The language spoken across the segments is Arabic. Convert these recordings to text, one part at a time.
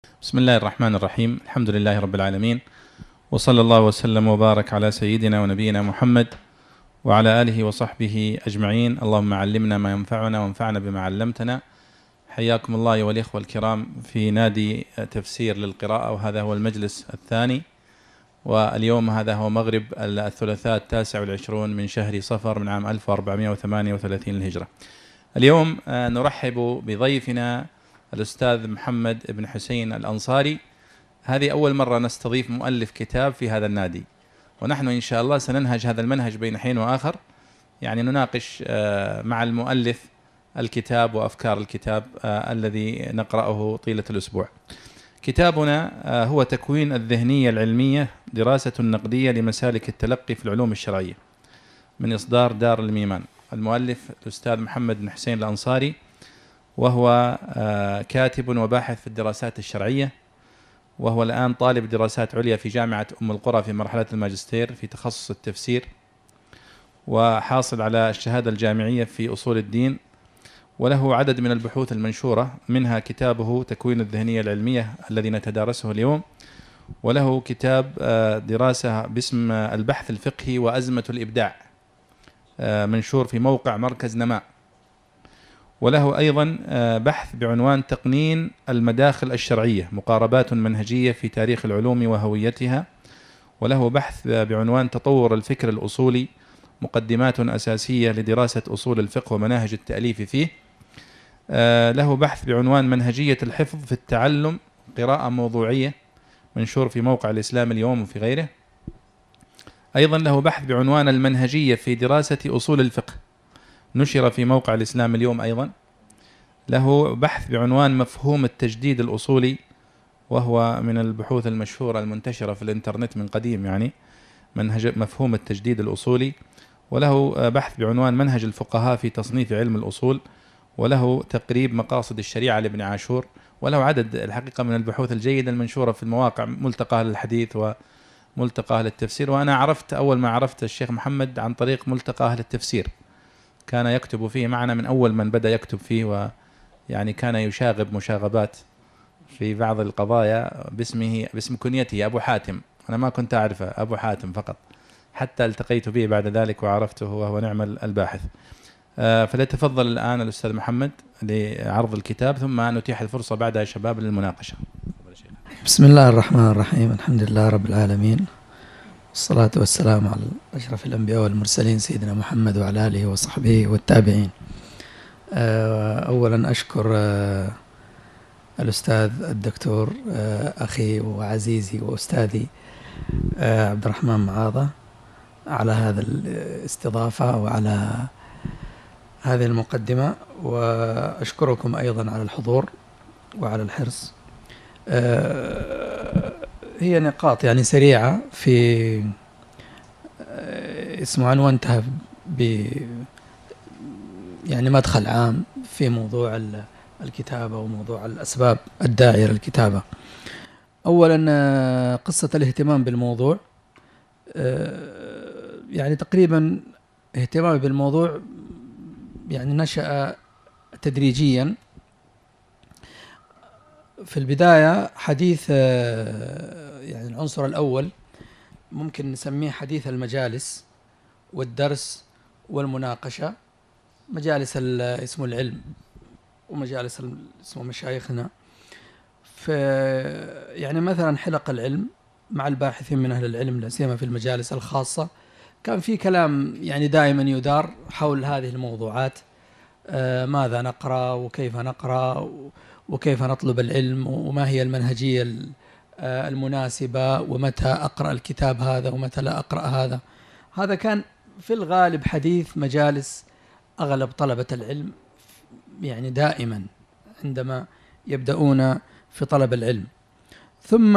بسم الله الرحمن الرحيم. الحمد لله رب العالمين، وصلى الله وسلم وبارك على سيدنا ونبينا محمد وعلى آله وصحبه أجمعين. اللهم علمنا ما ينفعنا وانفعنا بما علمتنا. حياكم الله أيها الإخوة الكرام في نادي تفسير للقراءة، وهذا هو المجلس الثاني، واليوم هذا هو مغرب الثلاثاء 29 من شهر صفر من عام 1438 للهجرة. اليوم نرحب بضيفنا الأستاذ محمد بن حسين الأنصاري. هذه أول مرة نستضيف مؤلف كتاب في هذا النادي، ونحن إن شاء الله سننهج هذا المنهج بين حين وآخر، يعني نناقش مع المؤلف الكتاب وأفكار الكتاب الذي نقرأه طيلة الأسبوع. كتابنا هو تكوين الذهنية العلمية، دراسة نقدية لمسالك التلقي في العلوم الشرعية، من إصدار دار الميمان. المؤلف الأستاذ محمد بن حسين الأنصاري، وهو كاتب وباحث في الدراسات الشرعية، وهو الآن طالب دراسات عليا في جامعة أم القرى في مرحلة الماجستير في تخصص التفسير، وحاصل على الشهادة الجامعية في أصول الدين، وله عدد من البحوث المنشورة، منها كتابه تكوين الذهنية العلمية الذي نتدارسه اليوم، وله كتاب دراسة باسم البحث الفقهي وأزمة الإبداع، منشور في موقع مركز نماء، وله أيضا بحث بعنوان تقنين المداخل الشرعية، مقاربات منهجية في تاريخ العلوم وهويتها، وله بحث بعنوان تطور الفكر الأصولي، مقدمات أساسية لدراسة أصول الفقه ومناهج التأليف فيه. له بحث بعنوان منهجية الحفظ في التعلم، قراءة موضوعية، منشور في موقع الإسلام اليوم وفي غيره. أيضا له بحث بعنوان المنهجية في دراسة أصول الفقه، نشر في موقع الإسلام اليوم أيضا. له بحث بعنوان مفهوم التجديد الأصولي، وهو من البحوث المشهورة المنتشرة في الإنترنت من قديم، يعني مفهوم التجديد الأصولي. وله بحث بعنوان منهج الفقهاء في تصنيف علم الأصول، وله تقريب مقاصد الشريعة لابن عاشور، وله عدد الحقيقة من البحوث الجيدة المنشورة في المواقع، ملتقى أهل الحديث وملتقى أهل التفسير. وأنا عرفت أول ما عرفت الشيخ محمد عن طريق ملتقى أهل التفسير، كان يكتب فيه معنا من أول من بدأ يكتب فيه، ويعني كان يشاغب مشاغبات في بعض القضايا باسم كنيته أبو حاتم. أنا ما كنت أعرفه، أبو حاتم فقط، حتى التقيت به بعد ذلك وعرفته وهو نعم الباحث. فليتفضل الآن الأستاذ محمد لعرض الكتاب، ثم نتيح الفرصة بعدها شباب للمناقشة. بسم الله الرحمن الرحيم. الحمد لله رب العالمين، والصلاة والسلام على أشرف الأنبياء والمرسلين سيدنا محمد وعلى آله وصحبه والتابعين. أولا أشكر الأستاذ الدكتور أخي وعزيزي وأستاذي عبد الرحمن معاضة على هذا الاستضافة وعلى هذه المقدمة، وأشكركم أيضا على الحضور وعلى الحرص. هي نقاط يعني سريعة في اسمه عنوانتها يعني مدخل عام في موضوع الكتابة وموضوع الأسباب الداعية للكتابة. أولا قصة الاهتمام بالموضوع، يعني تقريبا اهتمامي بالموضوع يعني نشأ تدريجيا. في البداية حديث يعني العنصر الأول ممكن نسميه حديث المجالس والدرس والمناقشة، مجالس اسمه العلم ومجالس اسمه مشايخنا. يعني مثلا حلق العلم مع الباحثين من أهل العلم، لا سيما في المجالس الخاصة، كان في كلام يعني دائما يدار حول هذه الموضوعات، ماذا نقرأ وكيف نقرأ وكيف نطلب العلم وما هي المنهجية المناسبة ومتى أقرأ الكتاب هذا ومتى لا أقرأ هذا. هذا كان في الغالب حديث مجالس أغلب طلبة العلم يعني دائما عندما يبدأون في طلب العلم. ثم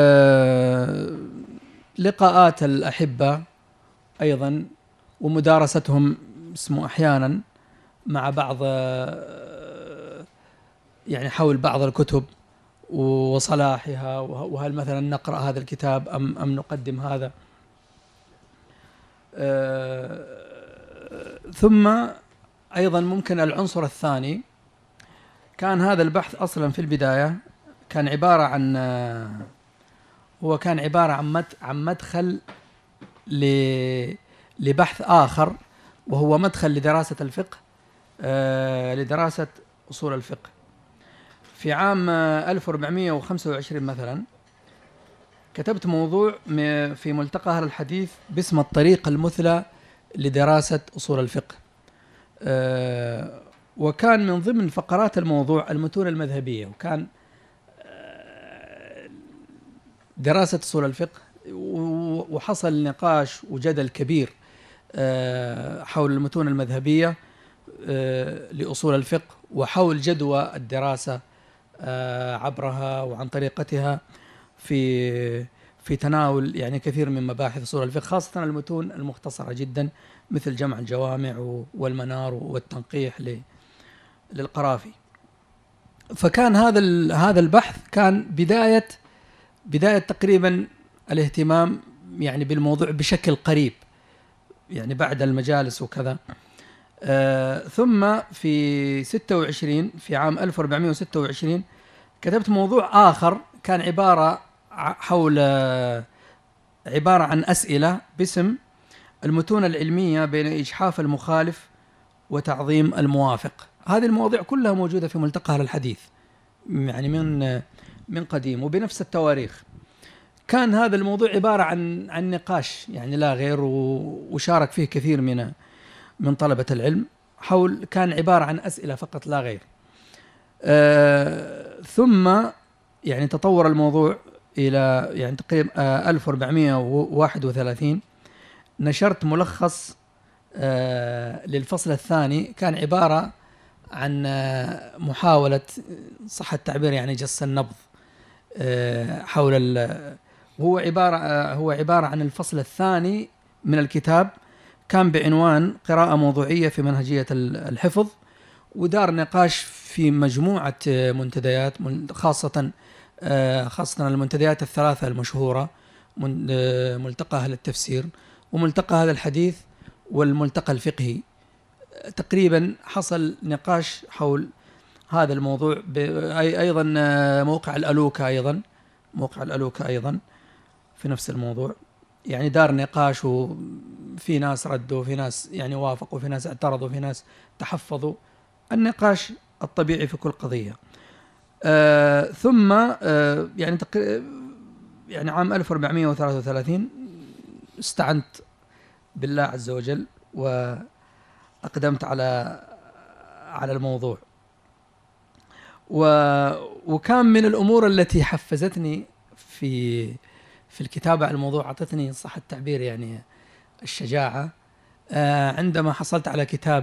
لقاءات الأحبة أيضا ومدارستهم اسمه أحيانا مع بعض يعني حول بعض الكتب وصلاحها، وهل مثلا نقرأ هذا الكتاب أم نقدم هذا. ثم أيضا ممكن العنصر الثاني كان هذا البحث أصلا في البداية كان عبارة عن هو كان عبارة عن مدخل لبحث آخر، وهو مدخل لدراسة الفقه، لدراسة أصول الفقه. في عام 1425 مثلا كتبت موضوع في ملتقى أهل الحديث باسم الطريقة المثلى لدراسة أصول الفقه، وكان من ضمن فقرات الموضوع المتون المذهبية، وكان دراسة أصول الفقه، وحصل نقاش وجدل كبير حول المتون المذهبية لأصول الفقه، وحول جدوى الدراسة عبرها وعن طريقتها في تناول يعني كثير من مباحث أصول الفقه، خاصة المتون المختصرة جدا مثل جمع الجوامع والمنار والتنقيح للقرافي. فكان هذا البحث كان بداية تقريبا الاهتمام يعني بالموضوع بشكل قريب، يعني بعد المجالس وكذا. ثم في عام 1426 كتبت موضوع آخر كان عبارة عن أسئلة باسم المتون العلمية بين إجحاف المخالف وتعظيم الموافق. هذه المواضيع كلها موجودة في ملتقى أهل الحديث يعني من قديم وبنفس التواريخ. كان هذا الموضوع عبارة عن نقاش يعني لا غير، وشارك فيه كثير من طلبة العلم، كان عبارة عن أسئلة فقط لا غير. ثم يعني تطور الموضوع إلى يعني تقريبا 1431 نشرت ملخص للفصل الثاني، كان عبارة عن محاولة صح التعبير يعني جس النبض هو عبارة عن الفصل الثاني من الكتاب، كان بعنوان قراءة موضوعية في منهجية الحفظ، ودار نقاش في مجموعة منتديات، خاصة المنتديات الثلاثة المشهورة، ملتقى أهل التفسير وملتقى أهل الحديث والملتقى الفقهي. تقريبا حصل نقاش حول هذا الموضوع. أيضا موقع الألوكة أيضا في نفس الموضوع، يعني دار نقاش، وفي ناس ردوا وفي ناس يعني وافقوا وفي ناس اعترضوا وفي ناس تحفظوا، النقاش الطبيعي في كل قضية. ثم يعني عام 1433 استعنت بالله عز وجل وأقدمت على الموضوع. وكان من الأمور التي حفزتني في الكتابة على الموضوع، أعطتني صح التعبير يعني الشجاعة، عندما حصلت على كتاب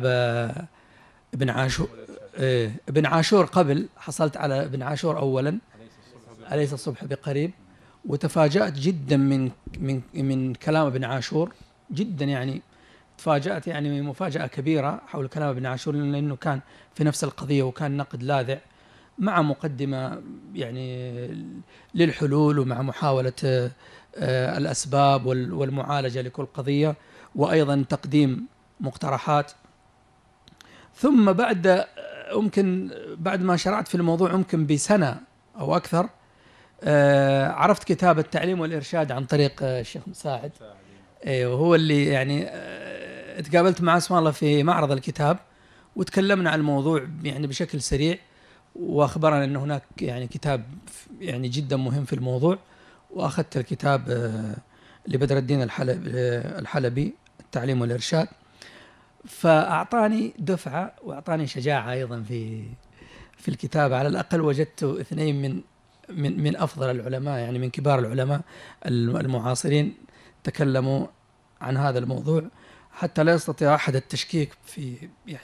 ابن عاشور قبل، حصلت على ابن عاشور أولا، أليس الصبح بقريب، وتفاجأت جدا من كلام ابن عاشور جدا، يعني تفاجأت يعني مفاجأة كبيرة حول كلام ابن عاشور، لأنه كان في نفس القضية، وكان نقد لاذع مع مقدمة يعني للحلول، ومع محاولة الأسباب والمعالجة لكل قضية، وأيضا تقديم مقترحات. ثم بعد ما شرعت في الموضوع ممكن بسنة أو أكثر، عرفت كتاب التعليم والإرشاد عن طريق الشيخ مساعد، وهو اللي يعني اتقابلت معه سبحان الله في معرض الكتاب، وتكلمنا عن الموضوع يعني بشكل سريع، وأخبرنا أن هناك يعني كتاب يعني جدا مهم في الموضوع، وأخذت الكتاب لبدر الدين الحلبي التعليم والإرشاد، فأعطاني دفعة وأعطاني شجاعة أيضا في الكتابة. على الأقل وجدت اثنين من أفضل العلماء، يعني من كبار العلماء المعاصرين تكلموا عن هذا الموضوع، حتى لا يستطيع أحد التشكيك في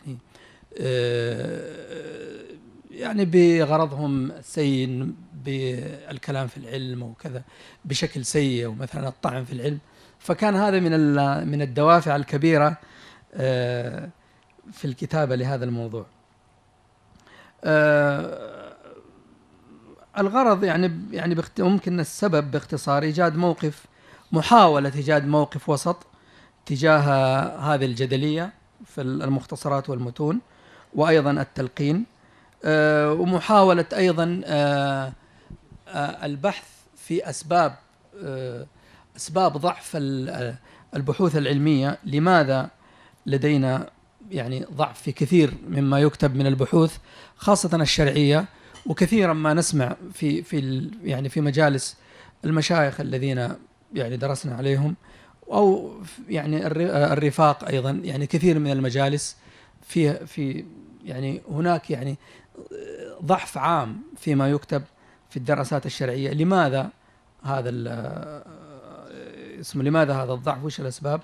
يعني بغرضهم السيء بالكلام في العلم وكذا بشكل سيء، ومثلا الطعن في العلم. فكان هذا من الدوافع الكبيرة في الكتابة لهذا الموضوع. الغرض يعني ممكن السبب باختصار محاولة إيجاد موقف وسط تجاه هذه الجدلية في المختصرات والمتون، وأيضا التلقين، ومحاولة أيضا البحث في أسباب ضعف البحوث العلمية. لماذا لدينا يعني ضعف في كثير مما يكتب من البحوث خاصة الشرعية، وكثيرا ما نسمع في مجالس المشايخ الذين يعني درسنا عليهم، أو يعني الرفاق أيضا، يعني كثير من المجالس في يعني هناك يعني ضعف عام فيما يكتب في الدراسات الشرعية. لماذا هذا لماذا هذا الضعف؟ وش الأسباب؟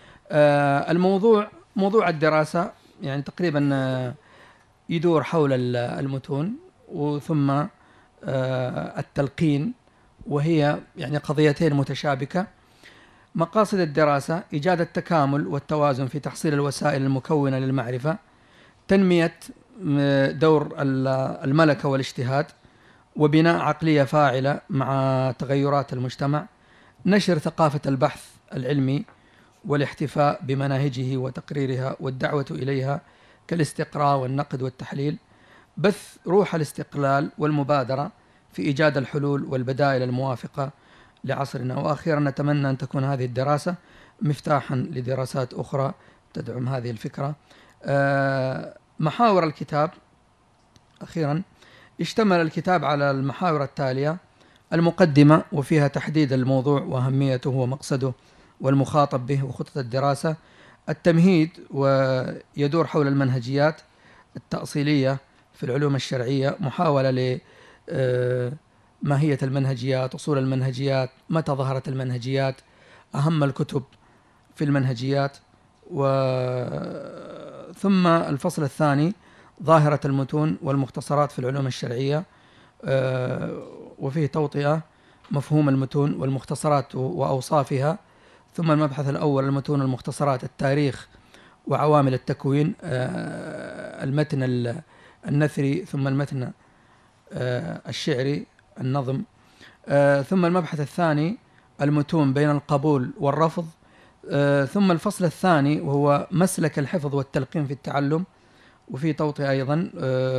موضوع الدراسة يعني تقريبا يدور حول المتون وثم التلقين، وهي يعني قضيتين متشابكة. مقاصد الدراسة إيجاد التكامل والتوازن في تحصيل الوسائل المكونة للمعرفة، تنمية دور الملكة والاجتهاد، وبناء عقلية فاعلة مع تغيرات المجتمع، نشر ثقافة البحث العلمي والاحتفاء بمناهجه وتقريرها والدعوة إليها كالاستقراء والنقد والتحليل، بث روح الاستقلال والمبادرة في إيجاد الحلول والبدائل الموافقة لعصرنا. وأخيرا نتمنى أن تكون هذه الدراسة مفتاحا لدراسات أخرى تدعم هذه الفكرة. محاور الكتاب. أخيرا اشتمل الكتاب على المحاور التالية: المقدمة وفيها تحديد الموضوع وأهميته ومقصده والمخاطب به وخطة الدراسة. التمهيد ويدور حول المنهجيات التأصيلية في العلوم الشرعية، محاولة لماهية المنهجيات، أصول المنهجيات، متى ظهرت المنهجيات، أهم الكتب في المنهجيات. ثم الفصل الثاني: ظاهرة المتون والمختصرات في العلوم الشرعية، وفيه توطئة مفهوم المتون والمختصرات وأوصافها. ثم المبحث الأول: المتون والمختصرات، التاريخ وعوامل التكوين، المتن النثري، ثم المتن الشعري، النظم. ثم المبحث الثاني: المتون بين القبول والرفض. ثم الفصل الثاني وهو مسلك الحفظ والتلقين في التعلم، وفي توطئة أيضا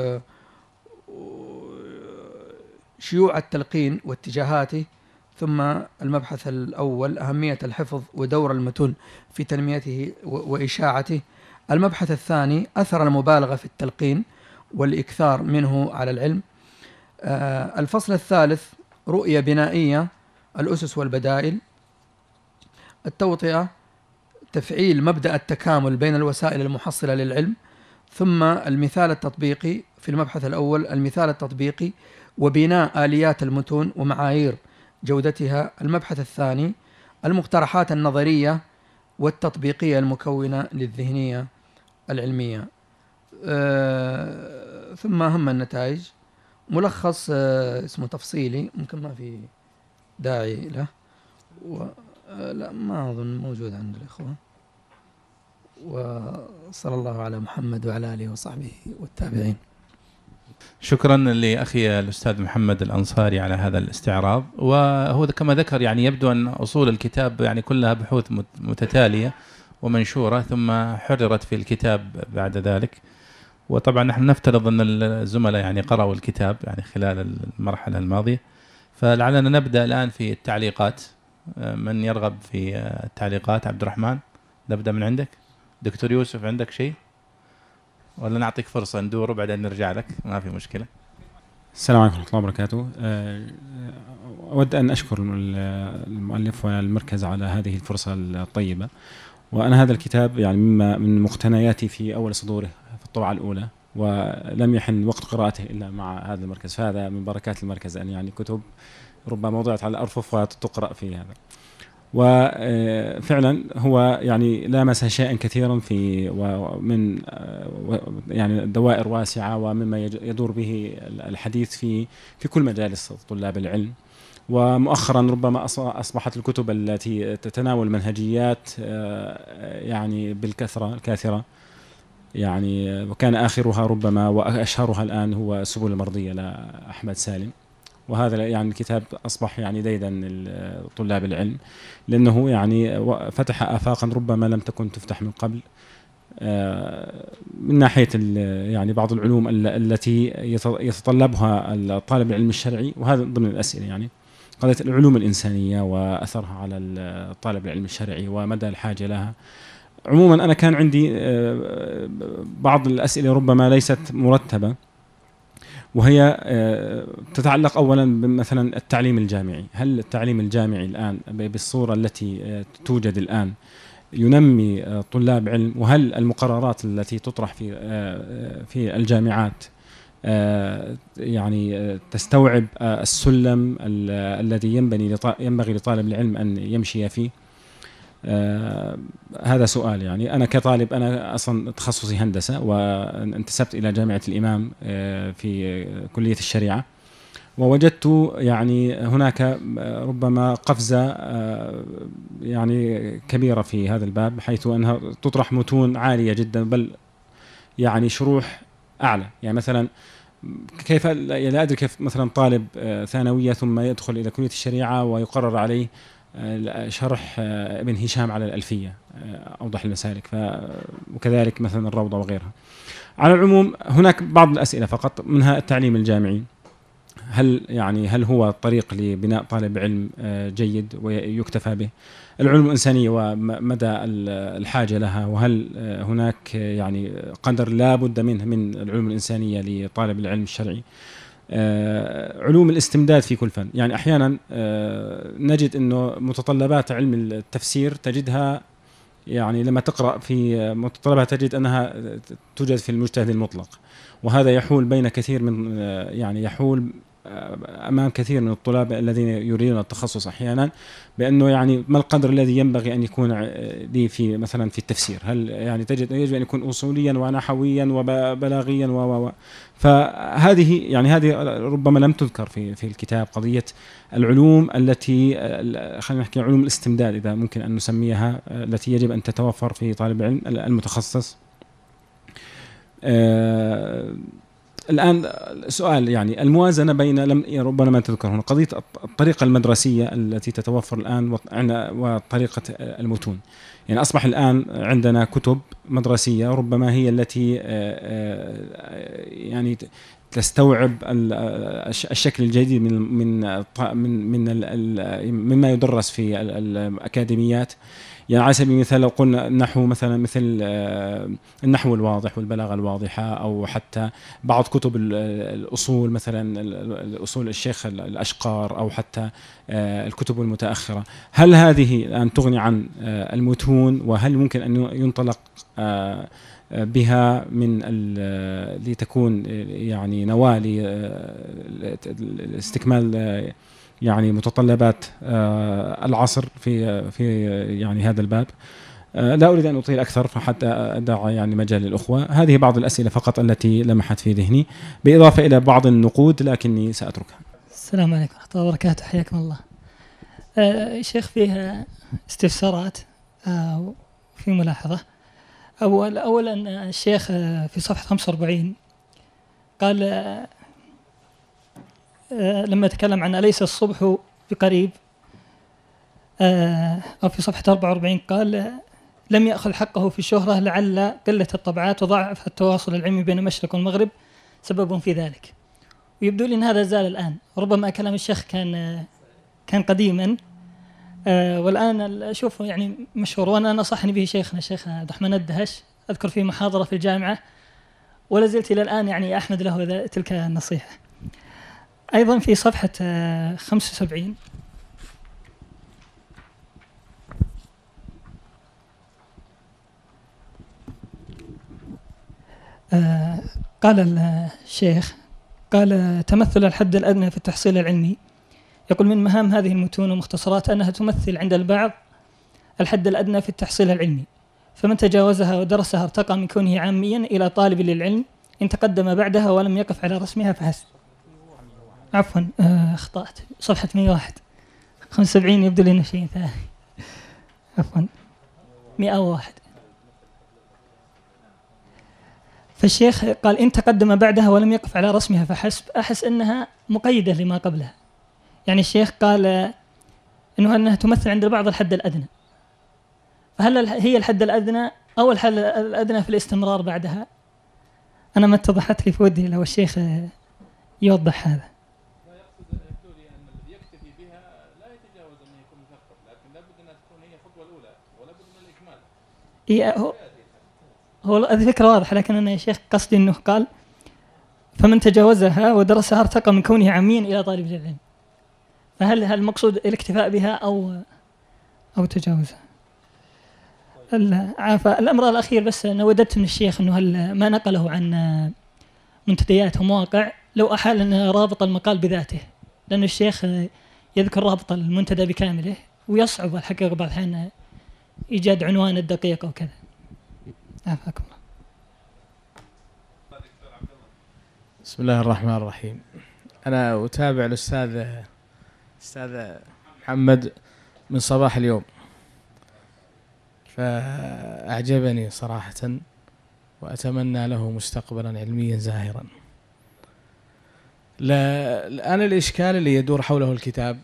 شيوع التلقين واتجاهاته. ثم المبحث الأول: أهمية الحفظ ودور المتون في تنميته وإشاعته. المبحث الثاني: أثر المبالغة في التلقين والإكثار منه على العلم. الفصل الثالث: رؤية بنائية، الأسس والبدائل. التوطئة: تفعيل مبدأ التكامل بين الوسائل المحصلة للعلم. ثم المثال التطبيقي في المبحث الأول: المثال التطبيقي وبناء آليات المتون ومعايير جودتها. المبحث الثاني: المقترحات النظرية والتطبيقية المكونة للذهنية العلمية. ثم أهم النتائج. ملخص اسمه تفصيلي، ممكن ما في داعي له، لا ما أظن موجود عند الإخوة. وصلى الله على محمد وعلى آله وصحبه والتابعين. شكرا لأخي الأستاذ محمد الأنصاري على هذا الاستعراض. وهو كما ذكر يعني يبدو أن أصول الكتاب يعني كلها بحوث متتالية ومنشورة ثم حررت في الكتاب بعد ذلك. وطبعا نحن نفترض أن الزملاء يعني قرأوا الكتاب يعني خلال المرحلة الماضية، فلعلنا نبدأ الآن في التعليقات. من يرغب في التعليقات؟ عبد الرحمن، نبدأ من عندك. دكتور يوسف عندك شيء ولا نعطيك فرصة ندور وبعدين نرجع لك؟ ما في مشكلة. السلام عليكم ورحمة الله وبركاته. أود أن أشكر المؤلف والمركز على هذه الفرصة الطيبة. وأنا هذا الكتاب يعني من مقتنياتي في أول صدوره في الطبعة الأولى، ولم يحن وقت قراءته إلا مع هذا المركز، فهذا من بركات المركز أن يعني كتب ربما وضعت على الأرفف وتقرأ في هذا. وفعلا هو يعني لامس شيئا كثيرا في ومن يعني دوائر واسعة، ومما يدور به الحديث في كل مجالس طلاب العلم. ومؤخرا ربما أصبحت الكتب التي تتناول منهجيات يعني بالكثرة الكاثرة يعني، وكان آخرها ربما وأشهرها الآن هو سبل المرضية لأحمد سالم. وهذا يعني الكتاب أصبح يعني ديدا طلاب العلم، لأنه يعني فتح آفاقا ربما لم تكن تفتح من قبل. من ناحية يعني بعض العلوم التي يتطلبها الطالب العلم الشرعي، وهذا ضمن الأسئلة يعني قضية العلوم الإنسانية وأثرها على الطالب العلم الشرعي ومدى الحاجة لها. عموما أنا كان عندي بعض الأسئلة ربما ليست مرتبة، وهي تتعلق أولا بمثلا التعليم الجامعي. هل التعليم الجامعي الآن بالصورة التي توجد الآن ينمي طلاب علم؟ وهل المقررات التي تطرح في الجامعات يعني تستوعب السلم الذي ينبغي لطالب العلم أن يمشي فيه؟ هذا سؤال. يعني أنا كطالب، أنا أصلا تخصصي هندسة وانتسبت إلى جامعة الإمام في كلية الشريعة، ووجدت يعني هناك ربما قفزة يعني كبيرة في هذا الباب، حيث أنها تطرح متون عالية جدا، بل يعني شروح أعلى. يعني مثلا كيف لا أدري كيف مثلا طالب ثانوية ثم يدخل إلى كلية الشريعة ويقرر عليه شرح ابن هشام على الألفية أوضح المسالك، وكذلك مثلا الروضة وغيرها. على العموم هناك بعض الأسئلة فقط، منها التعليم الجامعي. هل هو طريق لبناء طالب علم جيد ويكتفى به؟ العلوم الإنسانية ومدى الحاجة لها، وهل هناك يعني قدر لا بد منه من العلوم الإنسانية لطالب العلم الشرعي؟ علوم الاستمداد في كل فن. يعني أحيانا نجد أنه متطلبات علم التفسير تجدها، يعني لما تقرأ في متطلبات تجد أنها توجد في المجتهد المطلق، وهذا يحول بين كثير من يعني يحول أمام كثير من الطلاب الذين يريدون التخصص أحيانا، بأنه يعني ما القدر الذي ينبغي أن يكون لي في مثلا في التفسير؟ هل يعني يجب أن يكون أصوليا ونحويا وبلاغيا فهذه يعني هذه ربما لم تذكر في الكتاب، قضية العلوم التي خلينا نحكي علوم الاستمداد إذا ممكن أن نسميها، التي يجب أن تتوفر في طالب العلم المتخصص. الآن سؤال يعني الموازنة بين ربما ما تذكر هنا قضية الطريقة المدرسية التي تتوفر الآن وطريقة المتون. يعني أصبح الآن عندنا كتب مدرسية ربما هي التي يعني تستوعب الشكل الجديد مما يدرس في الأكاديميات. يعني على سبيل المثال لو قلنا النحو مثلا، مثل النحو الواضح والبلاغة الواضحة، أو حتى بعض كتب الأصول مثلا الأصول الشيخ الأشقار، أو حتى الكتب المتأخرة. هل هذه الآن تغني عن المتون؟ وهل ممكن أن ينطلق بها من لتكون يعني نواة لاستكمال يعني متطلبات العصر في يعني هذا الباب؟ لا أريد أن أطيل أكثر فحتى أدع يعني مجال للأخوة. هذه بعض الأسئلة فقط التي لمحت في ذهني، بإضافة إلى بعض النقود لكني سأتركها. السلام عليكم ورحمة الله وبركاته، حياكم الله. شيخ فيها استفسارات في ملاحظة. أولا الشيخ في صفحة 45 قال لما تكلم عن أليس الصبح بقريب، أو في صفحة 44 قال لم يأخذ حقه في الشهرة لعل قلة الطبعات وضعف التواصل العلمي بين المشرق والمغرب سبب في ذلك. ويبدو لي أن هذا زال الآن، ربما كلام الشيخ كان قديما والآن أشوفه يعني مشهور. وأنا نصحني به شيخنا الشيخ عبد الرحمن الدهش، أذكر في محاضرة في الجامعة ولا زلت إلى الآن يعني أحمد له تلك النصيحة. أيضا في صفحة 75 قال الشيخ تمثل الحد الأدنى في التحصيل العلمي. يقول من مهام هذه المتون ومختصرات أنها تمثل عند البعض الحد الأدنى في التحصيل العلمي، فمن تجاوزها ودرسها ارتقى من كونه عاميا إلى طالب للعلم إن تقدم بعدها ولم يقف على رسمها فحسب. عفوا أخطأت، صفحة 101 75 يبدو لي شيء ثاني، عفوا 101. فالشيخ قال إن تقدم بعدها ولم يقف على رسمها فحسب. أحس أنها مقيدة لما قبلها. يعني الشيخ قال أنها تمثل عند البعض الحد الأدنى، فهل هي الحد الأدنى أو الحل الأدنى في الاستمرار بعدها؟ أنا ما اتضحت لي، في ودي لو الشيخ يوضح هذا. لا يقصد يبدو لي أن الذي يكتفي بها لا يتجاوز أن يكون مثقف، لكن لابد أن تكون هي الخطوة الأولى ولا بد من الإكمال. هو الفكرة واضحة، لكن أنا يا شيخ قصدي أنه قال فمن تجاوزها ودرسها ارتقى من كونه عاميا إلى طالب العلم، فهل المقصود الاكتفاء بها أو تجاوزها؟ الأمر الأخير بس أنا وددت من الشيخ أنه هل ما نقله عن منتديات ومواقع لو أحال أن رابط المقال بذاته، لأن الشيخ يذكر رابط المنتدى بكامله ويصعب الحقيقة بعض الأحيان إيجاد عنوان الدقيق أو كذا. عافاكم الله. بسم الله الرحمن الرحيم. أنا أتابع الأستاذ محمد من صباح اليوم، فأعجبني صراحة وأتمنى له مستقبلا علميا زاهرا. الآن الإشكال اللي يدور حوله الكتاب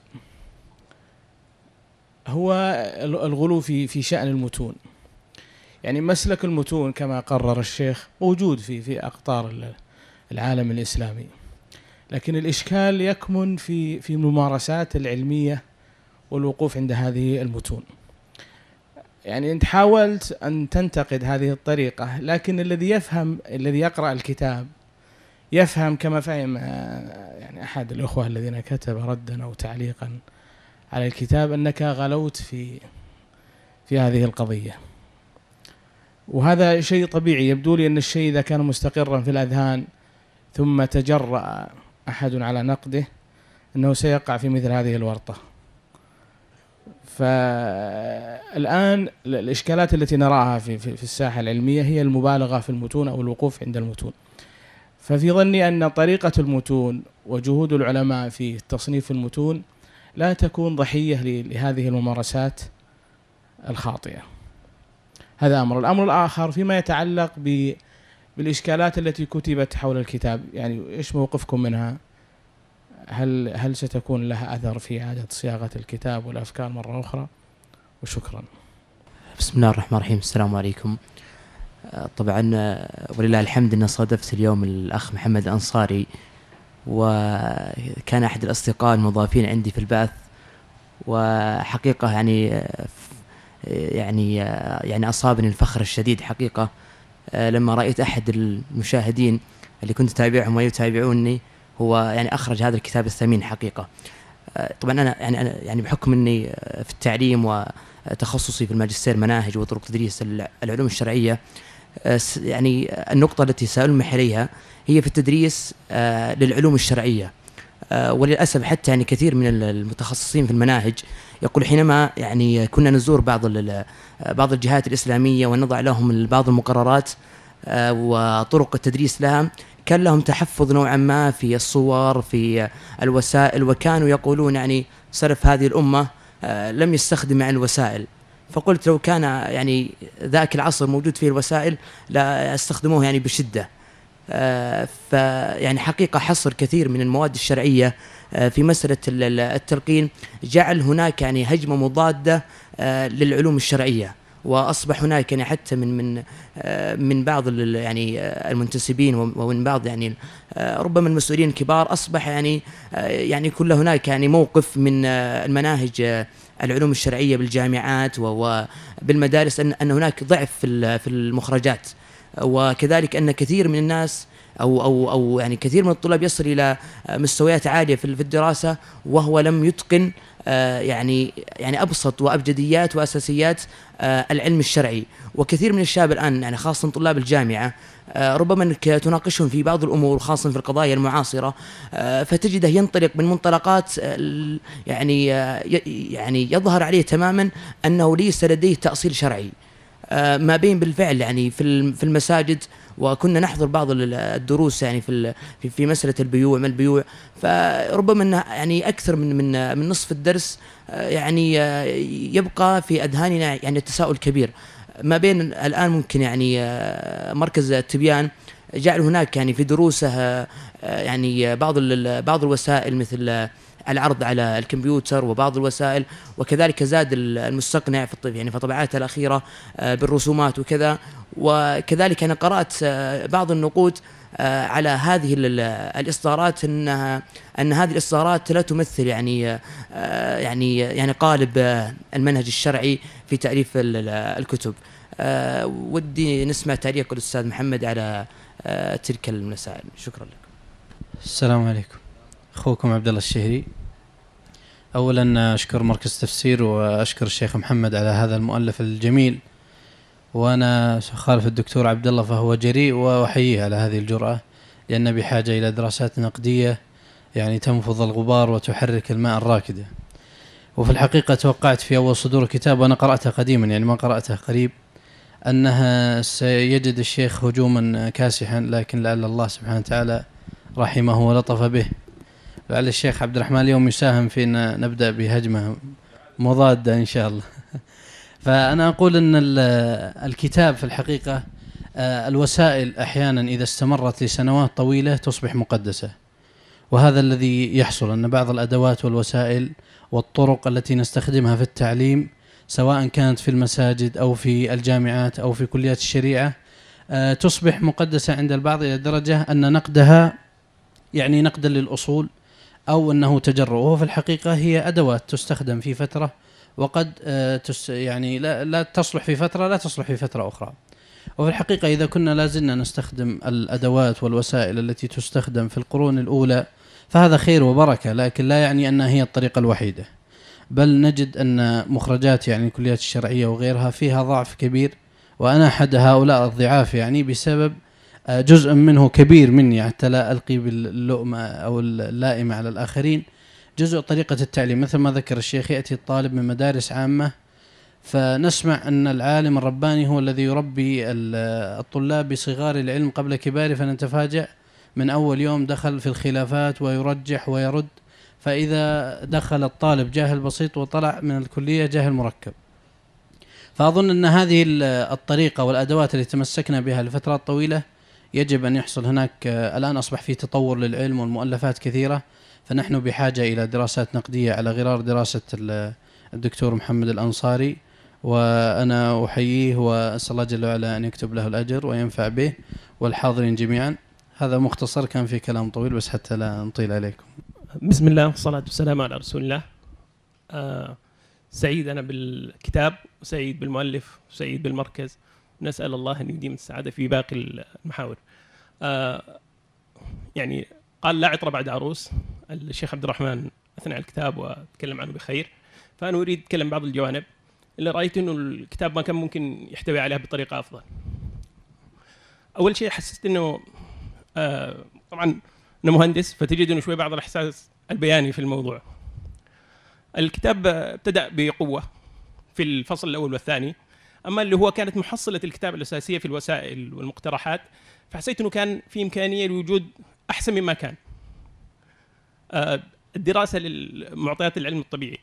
هو الغلو في شأن المتون. يعني مسلك المتون كما قرر الشيخ موجود في أقطار العالم الإسلامي، لكن الإشكال يكمن في الممارسات العلمية والوقوف عند هذه المتون. يعني أنت حاولت أن تنتقد هذه الطريقة، لكن الذي يقرأ الكتاب يفهم كما فهم يعني أحد الأخوة الذين كتب ردا أو تعليقا على الكتاب أنك غلوت في هذه القضية، وهذا شيء طبيعي. يبدو لي أن الشيء إذا كان مستقرا في الأذهان ثم تجرأ أحد على نقده أنه سيقع في مثل هذه الورطة. فالآن الإشكالات التي نراها في الساحة العلمية هي المبالغة في المتون أو الوقوف عند المتون. ففي ظني أن طريقة المتون وجهود العلماء في تصنيف المتون لا تكون ضحية لهذه الممارسات الخاطئة. هذا أمر. الأمر الآخر فيما يتعلق بالإشكالات التي كتبت حول الكتاب، يعني إيش موقفكم منها؟ هل ستكون لها أثر في إعادة صياغة الكتاب والأفكار مرة أخرى؟ وشكرا. بسم الله الرحمن الرحيم. السلام عليكم. طبعا ولله الحمد أن صادفت اليوم الأخ محمد الأنصاري، وكان أحد الأصدقاء المضافين عندي في البعث، وحقيقة يعني أصابني الفخر الشديد حقيقة لما رأيت أحد المشاهدين اللي كنت أتابعهم ويتابعوني هو يعني أخرج هذا الكتاب الثمين حقيقة. طبعا أنا يعني بحكم أني في التعليم وتخصصي في الماجستير مناهج وطرق تدريس العلوم الشرعية، يعني النقطة التي سألمح إليها هي في التدريس للعلوم الشرعية. وللأسف حتى يعني كثير من المتخصصين في المناهج يقول حينما يعني كنا نزور بعض الجهات الإسلامية ونضع لهم بعض المقررات وطرق التدريس لها، كان لهم تحفظ نوعا ما في الصور في الوسائل، وكانوا يقولون يعني سلف هذه الأمة لم يستخدم الوسائل. فقلت لو كان يعني ذاك العصر موجود فيه الوسائل لا استخدموه يعني بشدة. فيعني حقيقة حصر كثير من المواد الشرعية في مسألة التلقين جعل هناك يعني هجمة مضادة للعلوم الشرعية، وأصبح هناك يعني حتى من بعض يعني المنتسبين ومن بعض يعني ربما المسؤولين الكبار أصبح يعني كل هناك يعني موقف من المناهج العلوم الشرعية بالجامعات وبالمدارس أن هناك ضعف في المخرجات، وكذلك أن كثير من الناس أو يعني كثير من الطلاب يصل إلى مستويات عالية في الدراسة وهو لم يتقن يعني أبسط وأبجديات وأساسيات العلم الشرعي. وكثير من الشباب الآن يعني خاصة طلاب الجامعة ربما أنك تناقشهم في بعض الأمور خاصة في القضايا المعاصرة فتجده ينطلق من منطلقات يعني يظهر عليه تماما أنه ليس لديه تأصيل شرعي، ما بين بالفعل يعني في المساجد. وكنا نحضر بعض الدروس يعني في مسألة البيوع ما البيوع، فربما أن يعني أكثر من نصف الدرس يعني يبقى في أذهاننا يعني التساؤل كبير. ما بين الآن ممكن يعني مركز التبيان جعل هناك يعني في دروسه يعني بعض الوسائل مثل العرض على الكمبيوتر وبعض الوسائل، وكذلك زاد المستقنع في الطب يعني في طبعاته الأخيرة بالرسومات وكذا. وكذلك أنا قرأت بعض النقود على هذه الإصدارات أن هذه الإصدارات لا تمثل يعني قالب المنهج الشرعي في تأليف الكتب. ودي نسمع تعليق الأستاذ محمد على تلك المسائل. شكرا لك. السلام عليكم، أخوكم عبد الله الشهري. أولا أشكر مركز تفسير وأشكر الشيخ محمد على هذا المؤلف الجميل، وأنا خالف الدكتور عبد الله فهو جريء وأحييه على هذه الجرأة، لأن بحاجة إلى دراسات نقدية يعني تنفض الغبار وتحرك الماء الراكدة. وفي الحقيقة توقعت في أول صدور الكتاب وأنا قرأته قديما يعني ما قرأته قريب أنها سيجد الشيخ هجوما كاسحا، لكن لعل الله سبحانه وتعالى رحمه ولطف به. لعل الشيخ عبد الرحمن اليوم يساهم في أن نبدأ بهجمة مضادة إن شاء الله. فأنا أقول أن الكتاب في الحقيقة الوسائل أحيانا إذا استمرت لسنوات طويلة تصبح مقدسة، وهذا الذي يحصل، أن بعض الأدوات والوسائل والطرق التي نستخدمها في التعليم سواء كانت في المساجد أو في الجامعات أو في كليات الشريعة تصبح مقدسة عند البعض إلى درجة أن نقدها يعني نقدا للأصول أو أنه تجرؤ، وهو في الحقيقة هي أدوات تستخدم في فترة وقد يعني لا تصلح في فترة لا تصلح في فترة أخرى. وفي الحقيقة إذا كنا لازلنا نستخدم الأدوات والوسائل التي تستخدم في القرون الأولى فهذا خير وبركة، لكن لا يعني أنها هي الطريقة الوحيدة، بل نجد أن مخرجات يعني الكليات الشرعية وغيرها فيها ضعف كبير، وأنا أحد هؤلاء الضعاف يعني بسبب جزء منه كبير مني حتى لا ألقي باللؤمة أو اللائمة على الآخرين. جزء طريقة التعليم مثل ما ذكر الشيخ، يأتي الطالب من مدارس عامة فنسمع أن العالم الرباني هو الذي يربي الطلاب بصغار العلم قبل كباره، فنتفاجأ من أول يوم دخل في الخلافات ويرجح ويرد، فإذا دخل الطالب جاهل بسيط وطلع من الكلية جاهل مركب. فأظن أن هذه الطريقة والأدوات التي تمسكنا بها لفترات طويلة يجب أن يحصل هناك. الآن أصبح في تطور للعلم والمؤلفات كثيرة، فنحن بحاجة إلى دراسات نقدية على غرار دراسة الدكتور محمد الأنصاري، وأنا أحييه وأسأل الله جل وعلا أن يكتب له الأجر وينفع به والحاضرين جميعا. هذا مختصر، كان في كلام طويل بس حتى لا نطيل عليكم. بسم الله والصلاة والسلام على رسول الله. سعيد أنا بالكتاب وسعيد بالمؤلف وسعيد بالمركز، نسأل الله أن يديم السعادة في باقي المحاور. يعني قال لا عطر بعد عروس، الشيخ عبد الرحمن أثنى على الكتاب وتكلم عنه بخير، فأنا أريد أتكلم بعض الجوانب اللي رأيت أنه الكتاب ما كان ممكن يحتوي عليها بطريقة أفضل. أول شيء حسست أنه طبعا أنا مهندس، فتجد أنه شوي بعض الإحساس البياني في الموضوع. الكتاب ابتدأ بقوة في الفصل الأول والثاني، أما اللي هو كانت محصلة الكتاب الأساسية في الوسائل والمقترحات فحسيت أنه كان في إمكانية لوجود أحسن مما كان. الدراسة للمعطيات العلم الطبيعي،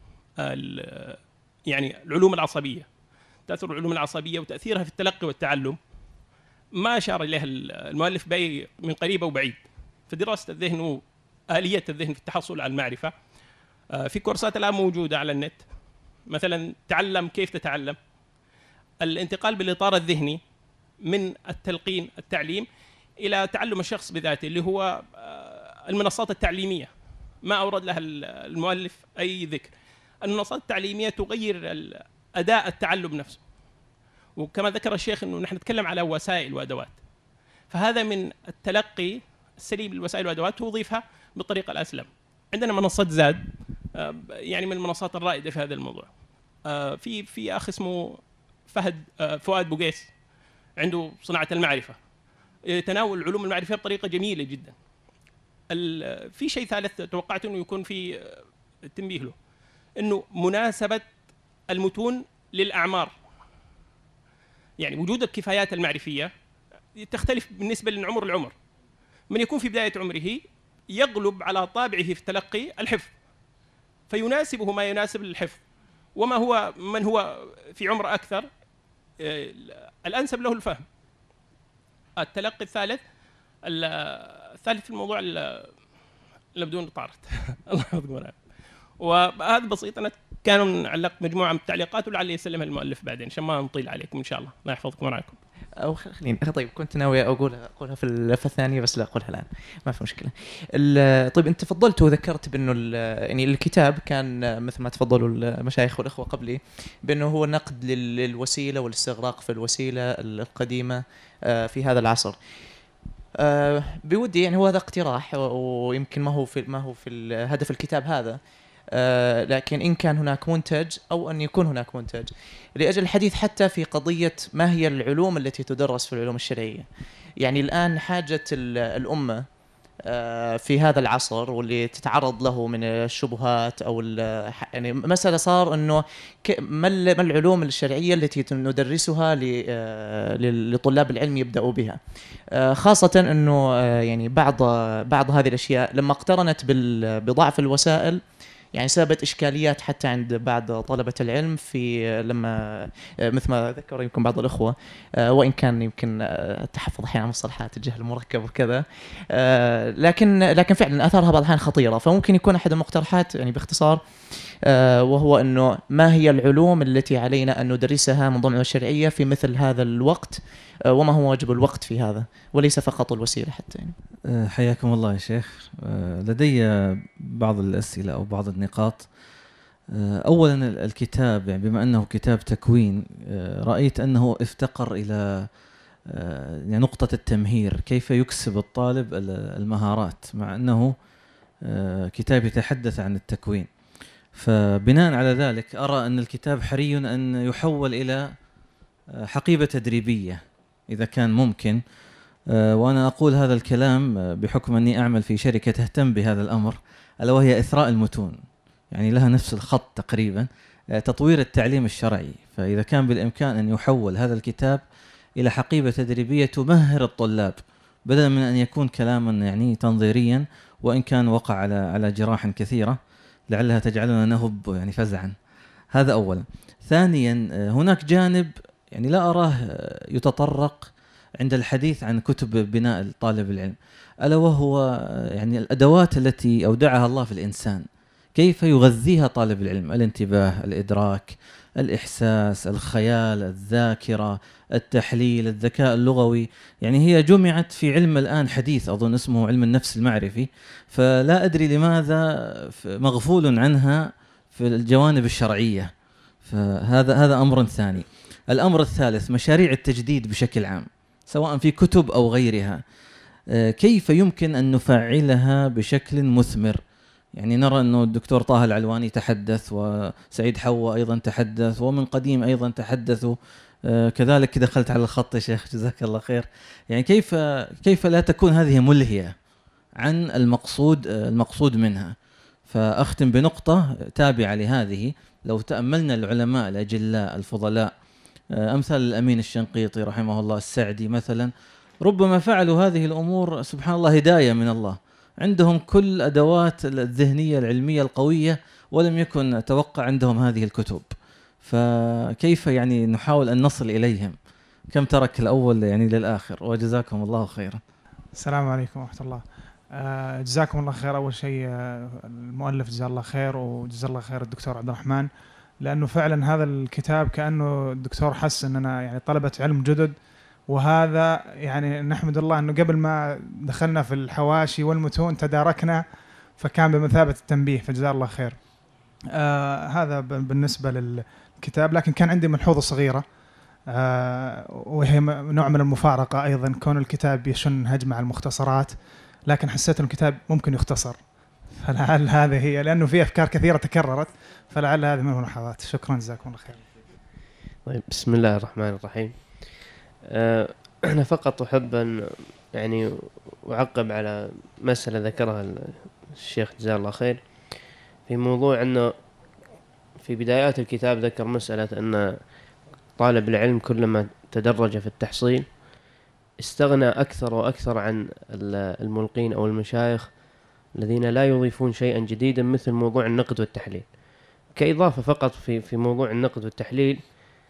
يعني العلوم العصبية، تأثير العلوم العصبية وتأثيرها في التلقي والتعلم ما أشار إليها المؤلف من قريب أو بعيد. فدراسة الذهن وآلية الذهن في التحصل على المعرفة في كورسات الآن موجودة على النت، مثلا تعلم كيف تتعلم، الانتقال بالإطار الذهني من التلقين التعليم إلى تعلم الشخص بذاته اللي هو المنصات التعليمية، ما أورد لها المؤلف أي ذكر. المنصات التعليمية تغير أداء التعلم نفسه، وكما ذكر الشيخ أنه نحن نتكلم على وسائل وأدوات، فهذا من التلقي السليم للوسائل والأدوات توظيفها بالطريقة الأسلم. عندنا منصة زاد يعني من المنصات الرائدة في هذا الموضوع. في أخ اسمه فؤاد بوقيس عنده صناعة المعرفة، يتناول العلوم المعرفية بطريقة جميلة جدا. في شيء ثالث توقعت أنه يكون في التنبيه له، أنه مناسبة المتون للأعمار، يعني وجود الكفايات المعرفية تختلف بالنسبة للعمر. من يكون في بداية عمره يغلب على طابعه في التلقي الحفظ، فيناسبه ما يناسب الحفظ، وما هو من هو في عمر أكثر الأنسب له الفهم. التلقي الثالث في الموضوع لا بدون طارت. الله يحفظكم ويرعاكم. وهذا بسيط، أنا كانوا علقت مجموعة من التعليقات ولعلي يسلمها المؤلف بعدين عشان ما نطيل عليكم إن شاء الله. الله يحفظكم ويرعاكم. او خليني طيب، كنت ناوي اقولها في اللفه الثانيه بس لا اقولها الان، ما في مشكله. طيب انت تفضلت وذكرت بانه يعني الكتاب كان مثل ما تفضلوا المشايخ والاخوه قبلي بانه هو نقد للوسيله والاستغراق في الوسيله القديمه في هذا العصر. بودي يعني هو هذا اقتراح ويمكن ما هو في هدف الكتاب هذا، لكن إن كان هناك منتج أو أن يكون هناك منتج لأجل الحديث حتى في قضية ما هي العلوم التي تدرس في العلوم الشرعية. يعني الآن حاجة الأمة في هذا العصر واللي تتعرض له من الشبهات أو يعني مسألة صار إنه ما العلوم الشرعية التي ندرسها لطلاب العلم يبدأوا بها، خاصة إنه يعني بعض هذه الأشياء لما اقترنت بضعف الوسائل يعني سببت إشكاليات حتى عند بعض طلبة العلم في لما مثل ما ذكر يمكن بعض الأخوة، وإن كان يمكن التحفظ أحيانا على مصطلحات الجهل المركب وكذا، لكن فعلا أثرها بعض الأحيان خطيرة. فممكن يكون أحد المقترحات يعني باختصار وهو أنه ما هي العلوم التي علينا أن ندرسها من ضمن الشرعية في مثل هذا الوقت، وما هو واجب الوقت في هذا وليس فقط الوسيلة حتى يعني. حياكم الله يا شيخ. لدي بعض الأسئلة أو بعض النقاط. أولا الكتاب يعني بما أنه كتاب تكوين، رأيت أنه افتقر إلى يعني نقطة التمهير، كيف يكسب الطالب المهارات، مع أنه كتاب يتحدث عن التكوين. فبناء على ذلك أرى أن الكتاب حري أن يحول إلى حقيبة تدريبية إذا كان ممكن. وأنا أقول هذا الكلام بحكم أني أعمل في شركة تهتم بهذا الأمر، ألا وهي إثراء المتون، يعني لها نفس الخط تقريبا، تطوير التعليم الشرعي. فإذا كان بالإمكان أن يحول هذا الكتاب إلى حقيبة تدريبية تمهر الطلاب بدلا من أن يكون كلاما يعني تنظيريا، وإن كان وقع على جراح كثيرة لعلها تجعلنا نهب يعني فزعا. هذا أولا. ثانيا هناك جانب يعني لا أراه يتطرق عند الحديث عن كتب بناء طالب العلم، ألا وهو يعني الأدوات التي أودعها الله في الإنسان، كيف يغذيها طالب العلم: الانتباه، الإدراك، الإحساس، الخيال، الذاكرة، التحليل، الذكاء اللغوي. يعني هي جمعت في علم الآن حديث أظن اسمه علم النفس المعرفي، فلا أدري لماذا مغفول عنها في الجوانب الشرعية. فهذا أمر ثاني. الأمر الثالث مشاريع التجديد بشكل عام سواء في كتب أو غيرها، كيف يمكن أن نفعلها بشكل مثمر؟ يعني نرى أنه الدكتور طه العلواني تحدث، وسعيد حوا أيضا تحدث، ومن قديم أيضا تحدثوا، كذلك دخلت على الخط يا شيخ جزاك الله خير. يعني كيف لا تكون هذه ملهية عن المقصود منها؟ فأختم بنقطة تابعة لهذه. لو تأملنا العلماء الأجلاء الفضلاء أمثال الأمين الشنقيطي رحمه الله، السعدي مثلا، ربما فعلوا هذه الأمور سبحان الله هداية من الله، عندهم كل أدوات الذهنية العلمية القوية ولم يكن توقع عندهم هذه الكتب. فكيف يعني نحاول أن نصل إليهم؟ كم ترك الأول يعني للآخر. وجزاكم الله خيرا. السلام عليكم ورحمة الله. جزاكم الله خير. أول شيء المؤلف جزاه الله خير، وجزاه الله خير الدكتور عبد الرحمن، لأنه فعلا هذا الكتاب كأنه الدكتور حس أننا يعني طلبة علم جدد، وهذا يعني نحمد الله أنه قبل ما دخلنا في الحواشي والمتون تداركنا، فكان بمثابة التنبيه، فجزاه الله خير. هذا بالنسبة للكتاب. لكن كان عندي ملحوظة صغيرة، وهي نوع من المفارقة أيضا، كون الكتاب يشن هجمة على المختصرات، لكن حسيت أن الكتاب ممكن يختصر، فلعل هذه هي، لأنه فيه أفكار كثيرة تكررت، فلعل هذه من الملاحظات. شكرا جزاكم الله خير. طيب بسم الله الرحمن الرحيم. أنا فقط أحب أن يعني أعقب على مسألة ذكرها الشيخ جزاه الله خير في موضوع أنه في بدايات الكتاب ذكر مسألة أن طالب العلم كلما تدرج في التحصيل استغنى أكثر وأكثر عن الملقين أو المشايخ الذين لا يضيفون شيئا جديدا، مثل موضوع النقد والتحليل. كإضافة فقط في موضوع النقد والتحليل،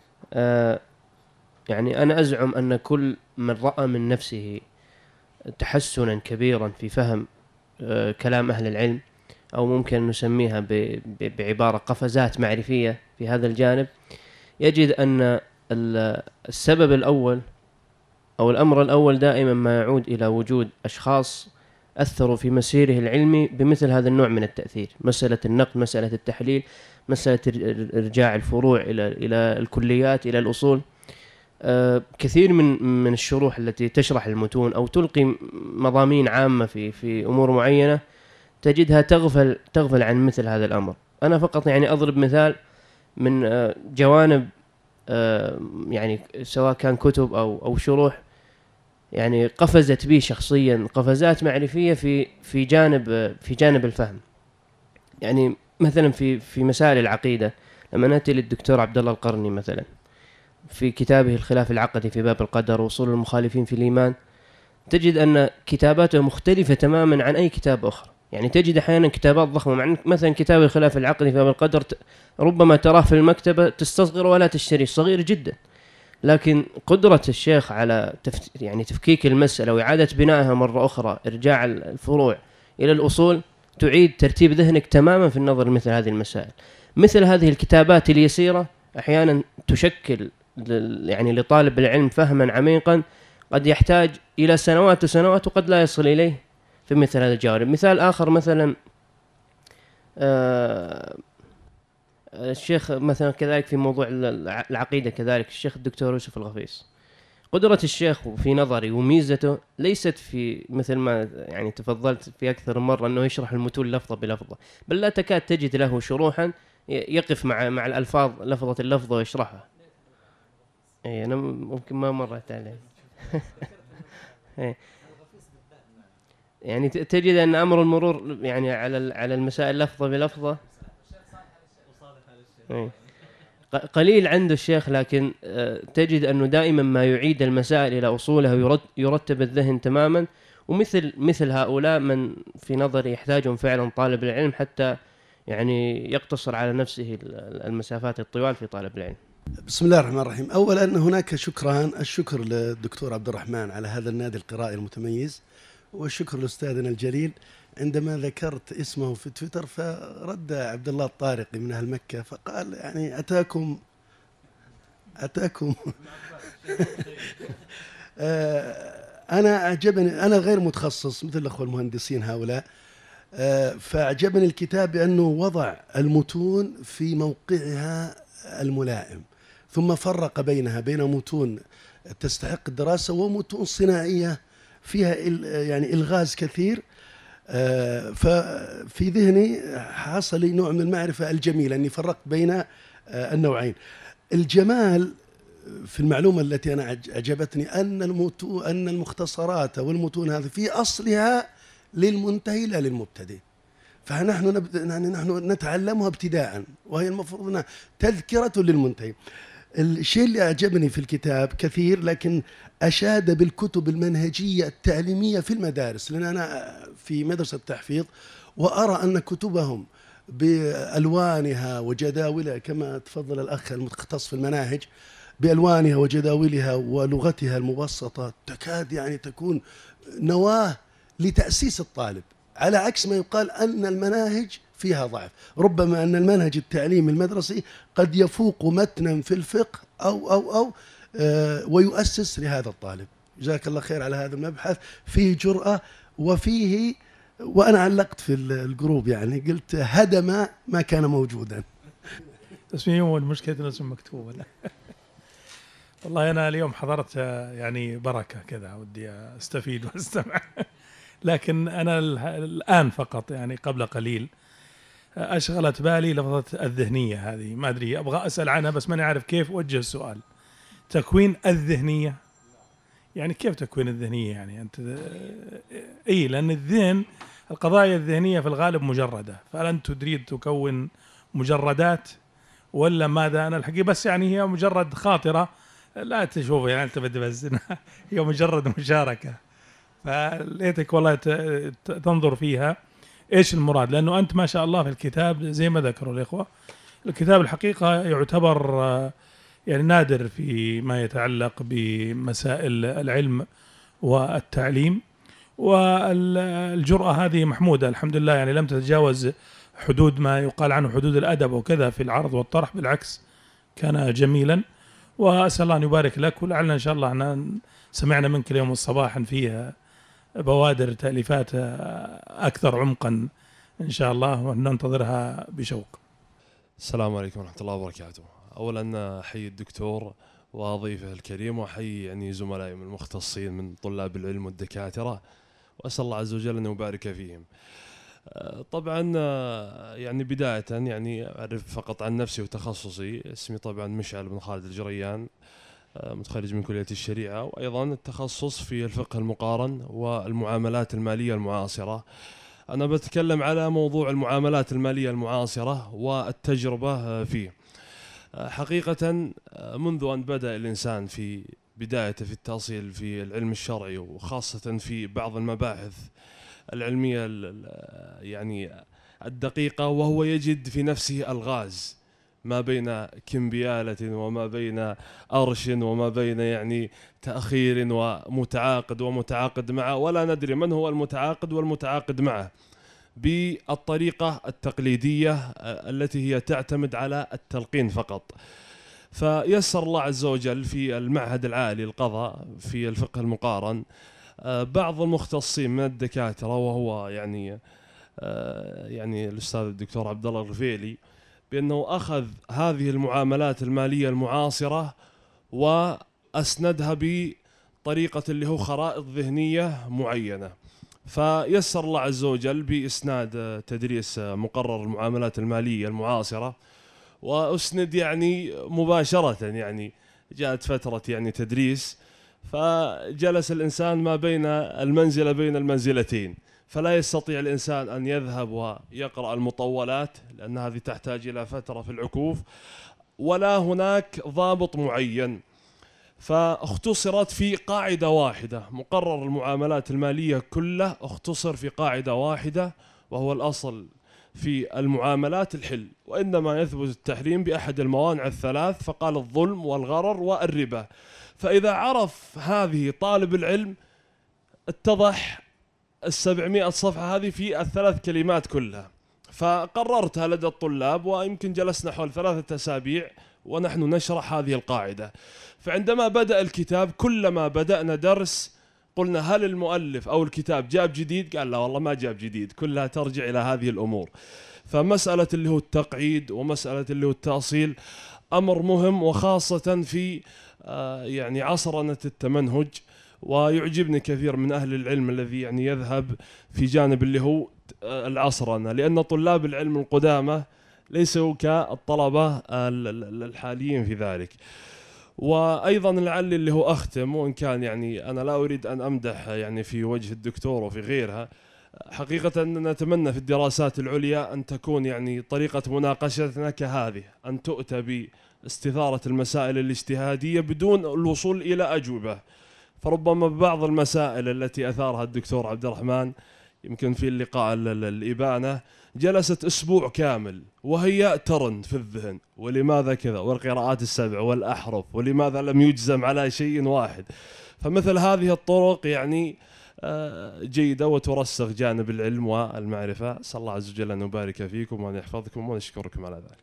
يعني أنا أزعم أن كل من رأى من نفسه تحسنا كبيرا في فهم كلام أهل العلم، أو ممكن نسميها بعبارة قفزات معرفية في هذا الجانب، يجد أن السبب الأول أو الأمر الأول دائما ما يعود إلى وجود أشخاص أثروا في مسيره العلمي بمثل هذا النوع من التأثير، مسألة النقد، مسألة التحليل، مسألة إرجاع الفروع إلى الكليات، إلى الأصول. كثير من الشروح التي تشرح المتون أو تلقي مضامين عامة في أمور معينة تجدها تغفل عن مثل هذا الأمر. أنا فقط يعني أضرب مثال من جوانب يعني سواء كان كتب أو شروح يعني قفزت بي شخصيا قفزات معرفية في جانب الفهم. يعني مثلا في مسائل العقيدة لما نأتي للدكتور عبد الله القرني مثلا في كتابه الخلاف العقدي في باب القدر وأصول المخالفين في الإيمان، تجد أن كتاباته مختلفة تماما عن أي كتاب أخرى. يعني تجد أحيانا كتابات ضخمة، مع مثلا كتاب الخلاف العقدي في باب القدر ربما تراه في المكتبة تستصغر ولا تشتري، صغير جدا، لكن قدرة الشيخ على يعني تفكيك المسألة وإعادة بنائها مرة أخرى، إرجاع الفروع إلى الأصول، تعيد ترتيب ذهنك تماما في النظر لمثل هذه المسائل. مثل هذه الكتابات اليسيرة أحيانا تشكل يعني لطالب العلم فهما عميقا قد يحتاج إلى سنوات وسنوات وقد لا يصل إليه في مثل هذا الجوانب. مثال آخر مثلا الشيخ مثلا كذلك في موضوع العقيدة، كذلك الشيخ الدكتور يوسف الغفيص، قدرة الشيخ في نظري وميزته ليست في مثل ما يعني تفضلت في أكثر مرة أنه يشرح المتون لفظة بلفظة، بل لا تكاد تجد له شروحا يقف مع الألفاظ لفظة اللفظة ويشرحها. اي انا ممكن ما مرت عليه. يعني تجد ان امر المرور يعني على المسائل لفظه بلفظه قليل عنده الشيخ، لكن تجد انه دائما ما يعيد المسائل الى اصولها ويرتب الذهن تماما. ومثل هؤلاء من في نظري يحتاجهم فعلا طالب العلم حتى يعني يقتصر على نفسه المسافات الطوال في طالب العلم. بسم الله الرحمن الرحيم. أولا هناك شكران، الشكر للدكتور عبد الرحمن على هذا النادي القرائي المتميز، والشكر لأستاذنا الجليل. عندما ذكرت اسمه في تويتر فرد عبد الله الطارقي من أهل مكة فقال يعني أتاكم أنا أعجبني، أنا غير متخصص مثل الأخوة المهندسين هؤلاء، فأعجبني الكتاب بأنه وضع المتون في موقعها الملائم، ثم فرق بين متون تستحق الدراسة ومتون صناعية فيها يعني إلغاز كثير. ففي ذهني حصل لي نوع من المعرفة الجميلة أني فرقت بين النوعين. الجمال في المعلومة التي أنا أعجبتني أن المختصرات والمتون هذه في أصلها للمنتهي لا للمبتدئ، فنحن نحن نتعلمها ابتداء، وهي المفروض أنها تذكرة للمنتهي. الشيء اللي أعجبني في الكتاب كثير، لكن أشاد بالكتب المنهجية التعليمية في المدارس، لأن أنا في مدرسة تحفيظ وأرى أن كتبهم بألوانها وجداولها كما تفضل الأخ المتخصص في المناهج، بألوانها وجداولها ولغتها المبسطة تكاد يعني تكون نواة لتأسيس الطالب، على عكس ما يقال أن المناهج فيها ضعف. ربما أن المنهج التعليمي المدرسي قد يفوق متنا في الفقه أو ويؤسس لهذا الطالب. جزاك الله خير على هذا المبحث، فيه جرأة وفيه، وأنا علقت في الجروب يعني قلت هدم ما كان موجودا. اسمي هو المشكلة الاسم مكتوبة. والله أنا اليوم حضرت يعني بركة كذا، ودي أستفيد وأستمع. لكن أنا الآن فقط يعني قبل قليل أشغلت بالي لفظة الذهنية هذه، ما أدري أبغى أسأل عنها بس ماني عارف كيف أوجه السؤال. تكوين الذهنية يعني كيف تكوين الذهنية؟ يعني أنت لأن الذهن القضايا الذهنية في الغالب مجردة، فهل أنت تريد تكون مجردات ولا ماذا؟ أنا الحقيقة بس يعني هي مجرد خاطرة، لا تشوف يعني أنت بس هي مجرد مشاركة، فليتك والله تنظر فيها إيش المراد. لأنه أنت ما شاء الله في الكتاب زي ما ذكروا الإخوة، الكتاب الحقيقة يعتبر يعني نادر في ما يتعلق بمسائل العلم والتعليم، والجرأة هذه محمودة الحمد لله، يعني لم تتجاوز حدود ما يقال عنه حدود الأدب وكذا في العرض والطرح، بالعكس كان جميلا. وأسأل الله أن يبارك لك، ولعلنا إن شاء الله أحنا سمعنا منك اليوم صباحا فيها بوادر تأليفات أكثر عمقا إن شاء الله، وننتظرها بشوق. السلام عليكم ورحمة الله وبركاته. أولا أحيي الدكتور وضيفه الكريم، وأحيي يعني زملائي المختصين من طلاب العلم والدكاترة، وأسأل الله عز وجل أن يبارك فيهم. طبعا يعني بداية يعني أعرف فقط عن نفسي وتخصصي. اسمي طبعا مشعل بن خالد الجريان، متخرج من كلية الشريعة، وأيضا التخصص في الفقه المقارن والمعاملات المالية المعاصرة. أنا بتكلم على موضوع المعاملات المالية المعاصرة والتجربة فيه. حقيقة منذ أن بدأ الإنسان في بدايته في التأصيل في العلم الشرعي، وخاصة في بعض المباحث العلمية يعني الدقيقة، وهو يجد في نفسه ألغاز ما بين كمبيالة وما بين أرش وما بين يعني تأخير ومتعاقد معه، ولا ندري من هو المتعاقد والمتعاقد معه، بالطريقة التقليدية التي هي تعتمد على التلقين فقط. فيسر الله عز وجل في المعهد العالي للقضاء في الفقه المقارن بعض المختصين من الدكاترة، وهو يعني الأستاذ الدكتور عبد الله الرفيلي، بأنه أخذ هذه المعاملات المالية المعاصرة وأسندها بطريقة اللي هو خرائط ذهنية معينة. فيسر الله عز وجل بإسناد تدريس مقرر المعاملات المالية المعاصرة، وأسند يعني مباشرة، يعني جاءت فترة يعني تدريس، فجلس الإنسان ما بين المنزلة بين المنزلتين، فلا يستطيع الإنسان أن يذهب ويقرأ المطولات لأن هذه تحتاج إلى فترة في العكوف، ولا هناك ضابط معين. فاختصرت في قاعدة واحدة، مقرر المعاملات المالية كله اختصر في قاعدة واحدة، وهو الأصل في المعاملات الحل، وإنما يثبت التحريم بأحد الموانع الثلاث، فقال الظلم والغرر والربا. فإذا عرف هذه طالب العلم اتضح 700 صفحة هذه في الثلاث كلمات كلها. فقررتها لدى الطلاب، ويمكن جلسنا حول 3 أسابيع ونحن نشرح هذه القاعدة. فعندما بدأ الكتاب، كلما بدأنا درس قلنا هل المؤلف أو الكتاب جاب جديد؟ قال لا والله ما جاب جديد، كلها ترجع إلى هذه الأمور. فمسألة اللي هو التقعيد ومسألة اللي هو التأصيل أمر مهم، وخاصة في يعني عصرنة التمنهج. ويعجبني كثير من أهل العلم الذي يعني يذهب في جانب اللي هو العصرنة، لأن طلاب العلم القدامى ليسوا كالطلبة الحاليين في ذلك. وأيضا لعل اللي هو أختم، وإن كان يعني أنا لا أريد أن أمدح يعني في وجه الدكتور وفي غيرها، حقيقة نتمنى في الدراسات العليا أن تكون يعني طريقة مناقشتنا كهذه، أن تؤتى باستثارة المسائل الاجتهادية بدون الوصول إلى أجوبة. فربما بعض المسائل التي أثارها الدكتور عبد الرحمن يمكن في اللقاء الإبانة جلست أسبوع كامل وهي ترند في الذهن، ولماذا كذا، والقراءات ال7 والأحرف، ولماذا لم يجزم على شيء واحد. فمثل هذه الطرق يعني جيدة وترسخ جانب العلم والمعرفة. أسأل الله عز وجل أن يبارك فيكم وأن يحفظكم ونشكركم على ذلك.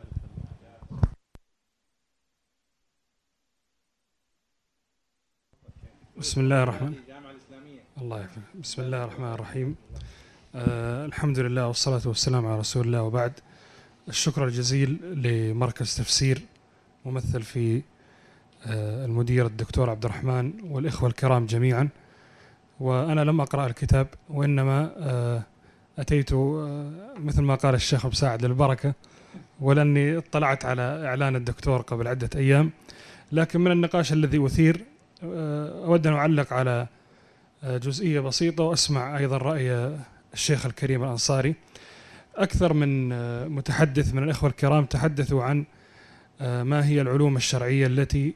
بسم الله الرحمن الله يكرمك. بسم الله الرحمن الرحيم. الحمد لله والصلاة والسلام على رسول الله، وبعد. الشكر الجزيل لمركز تفسير ممثل في المدير الدكتور عبد الرحمن والإخوة الكرام جميعا. وأنا لم أقرأ الكتاب، وإنما أتيت مثل ما قال الشيخ أبو ساعد للبركة، ولأني اطلعت على إعلان الدكتور قبل عدة أيام. لكن من النقاش الذي أثير أود أن أعلق على جزئية بسيطة، وأسمع أيضا رأي الشيخ الكريم الأنصاري. أكثر من متحدث من الإخوة الكرام تحدثوا عن ما هي العلوم الشرعية التي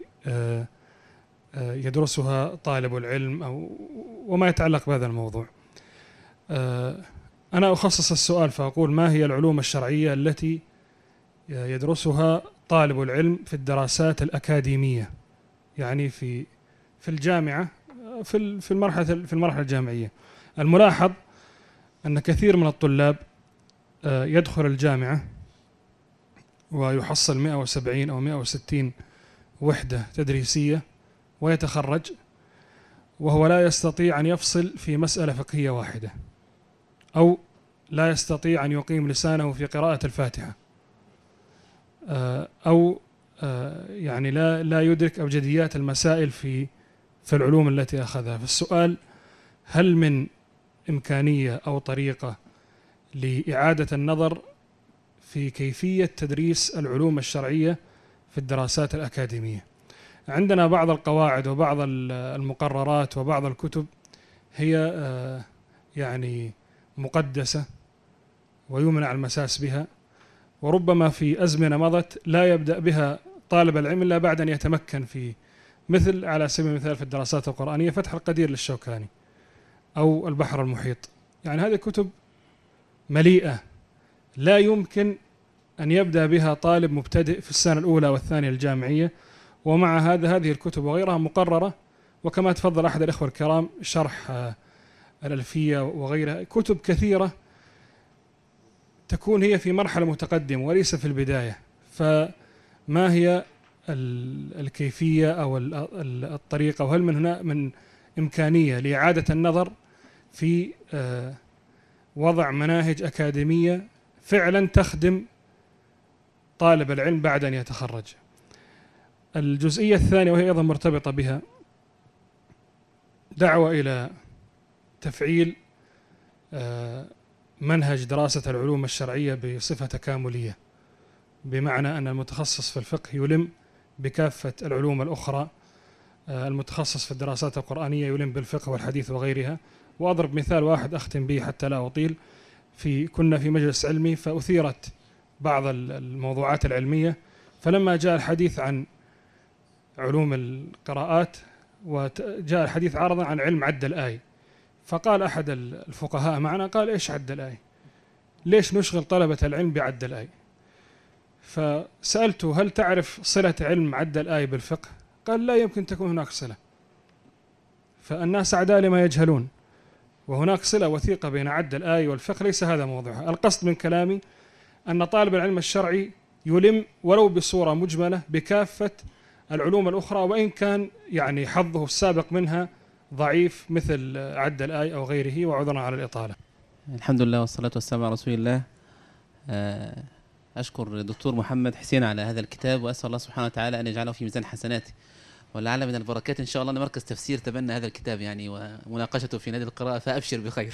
يدرسها طالب العلم وما يتعلق بهذا الموضوع. أنا أخصص السؤال فأقول: ما هي العلوم الشرعية التي يدرسها طالب العلم في الدراسات الأكاديمية، يعني في الجامعة في المرحلة الجامعية. الملاحظ أن كثير من الطلاب يدخل الجامعة ويحصل 170 أو 160 وحدة تدريسية ويتخرج وهو لا يستطيع أن يفصل في مسألة فقهية واحدة، أو لا يستطيع أن يقيم لسانه في قراءة الفاتحة، أو يعني لا يدرك أبجديات المسائل في العلوم التي أخذها. فالسؤال: هل من إمكانية أو طريقة لإعادة النظر في كيفية تدريس العلوم الشرعية في الدراسات الأكاديمية؟ عندنا بعض القواعد وبعض المقررات وبعض الكتب هي يعني مقدسة ويمنع المساس بها، وربما في أزمنة مضت لا يبدأ بها طالب العلم إلا بعد أن يتمكن في، مثل على سبيل المثال في الدراسات القرآنية فتح القدير للشوكاني أو البحر المحيط. يعني هذه كتب مليئة لا يمكن أن يبدأ بها طالب مبتدئ في السنة الأولى والثانية الجامعية، ومع هذه الكتب وغيرها مقررة. وكما تفضل أحد الإخوة الكرام شرح الألفية وغيرها، كتب كثيرة تكون هي في مرحلة متقدمة وليس في البداية. فما هي الكيفية أو الطريقة، وهل من هنا من إمكانية لإعادة النظر في وضع مناهج أكاديمية فعلا تخدم طالب العلم بعد أن يتخرج؟ الجزئية الثانية وهي أيضا مرتبطة بها، دعوة إلى تفعيل منهج دراسة العلوم الشرعية بصفة تكاملية، بمعنى أن المتخصص في الفقه يلم بكافة العلوم الأخرى، المتخصص في الدراسات القرآنية يلم بالفقه والحديث وغيرها. وأضرب مثال واحد أختم به حتى لا أطيل. كنا في مجلس علمي فأثيرت بعض الموضوعات العلمية، فلما جاء الحديث عن علوم القراءات وجاء الحديث عرضا عن علم عد الآية، فقال أحد الفقهاء معنا قال: إيش عد الآية؟ ليش نشغل طلبة العلم بعد الآية؟ فسألته: هل تعرف صلة علم عد الآية بالفقه؟ قال: لا يمكن تكون هناك صلة، فالناس أعداء لما يجهلون، وهناك صلة وثيقة بين عد الآية والفقه، ليس هذا موضوعها. القصد من كلامي أن طالب العلم الشرعي يلم ولو بصورة مجملة بكافة العلوم الأخرى، وإن كان يعني حظه السابق منها ضعيف مثل عد الآية أو غيره، وعذرا على الإطالة. الحمد لله والصلاة والسلام على رسول الله. أشكر الدكتور محمد حسين على هذا الكتاب، وأسأل الله سبحانه وتعالى أن يجعله في ميزان حسناته، ولعل من البركات إن شاء الله أن مركز تفسير تبنى هذا الكتاب يعني ومناقشته في نادي القراءة، فأبشر بخير.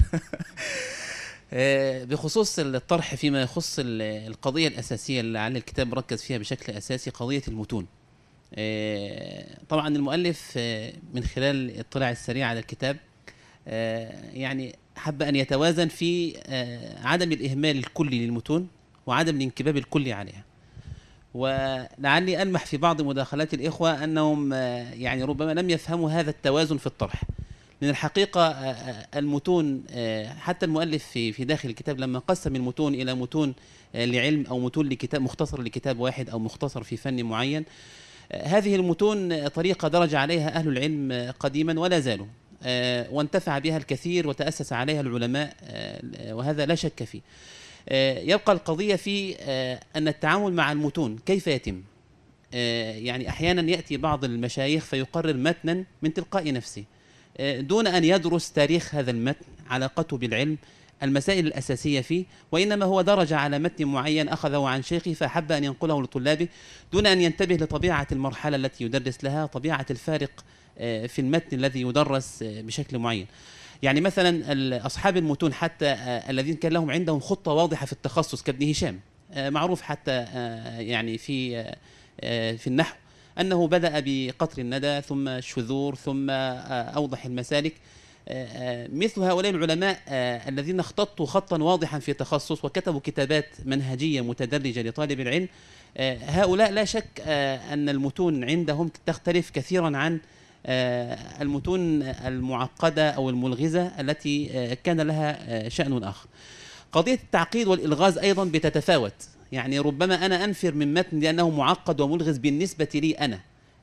بخصوص الطرح فيما يخص القضية الأساسية اللي لعل الكتاب مركز فيها بشكل أساسي، قضية المتون. طبعا المؤلف من خلال الاطلاع السريع على الكتاب يعني حب أن يتوازن في عدم الإهمال الكلي للمتون وعدم الانكباب الكلي عليها. ولعلي ألمح في بعض مداخلات الإخوة أنهم يعني ربما لم يفهموا هذا التوازن في الطرح، من الحقيقة المتون حتى المؤلف في داخل الكتاب لما قسم المتون إلى متون لعلم أو متون لكتاب مختصر لكتاب واحد أو مختصر في فن معين، هذه المتون طريقة درج عليها أهل العلم قديما ولا زالوا، وانتفع بها الكثير وتأسس عليها العلماء، وهذا لا شك فيه. يبقى القضية في أن التعامل مع المتون كيف يتم. يعني أحيانا يأتي بعض المشايخ فيقرر متنا من تلقاء نفسه دون أن يدرس تاريخ هذا المتن، علاقته بالعلم، المسائل الأساسية فيه، وإنما هو درج على متن معين أخذه عن شيخه فحب أن ينقله لطلابه دون أن ينتبه لطبيعة المرحلة التي يدرس لها، طبيعة الفارق في المتن الذي يدرس بشكل معين. يعني مثلا أصحاب المتون حتى الذين كان لهم عندهم خطة واضحة في التخصص كابن هشام، معروف حتى يعني في النحو أنه بدأ بقطر الندى ثم الشذور ثم أوضح المسالك. مثل هؤلاء العلماء الذين اختطوا خطا واضحا في تخصص وكتبوا كتابات منهجية متدرجة لطالب العلم، هؤلاء لا شك أن المتون عندهم تختلف كثيرا عن المتون المعقدة أو الملغزة التي كان لها شأن آخر. قضية التعقيد والإلغاز أيضا بتتفاوت، يعني ربما أنا أنفر من متن لأنه معقد وملغز بالنسبة لي أنا،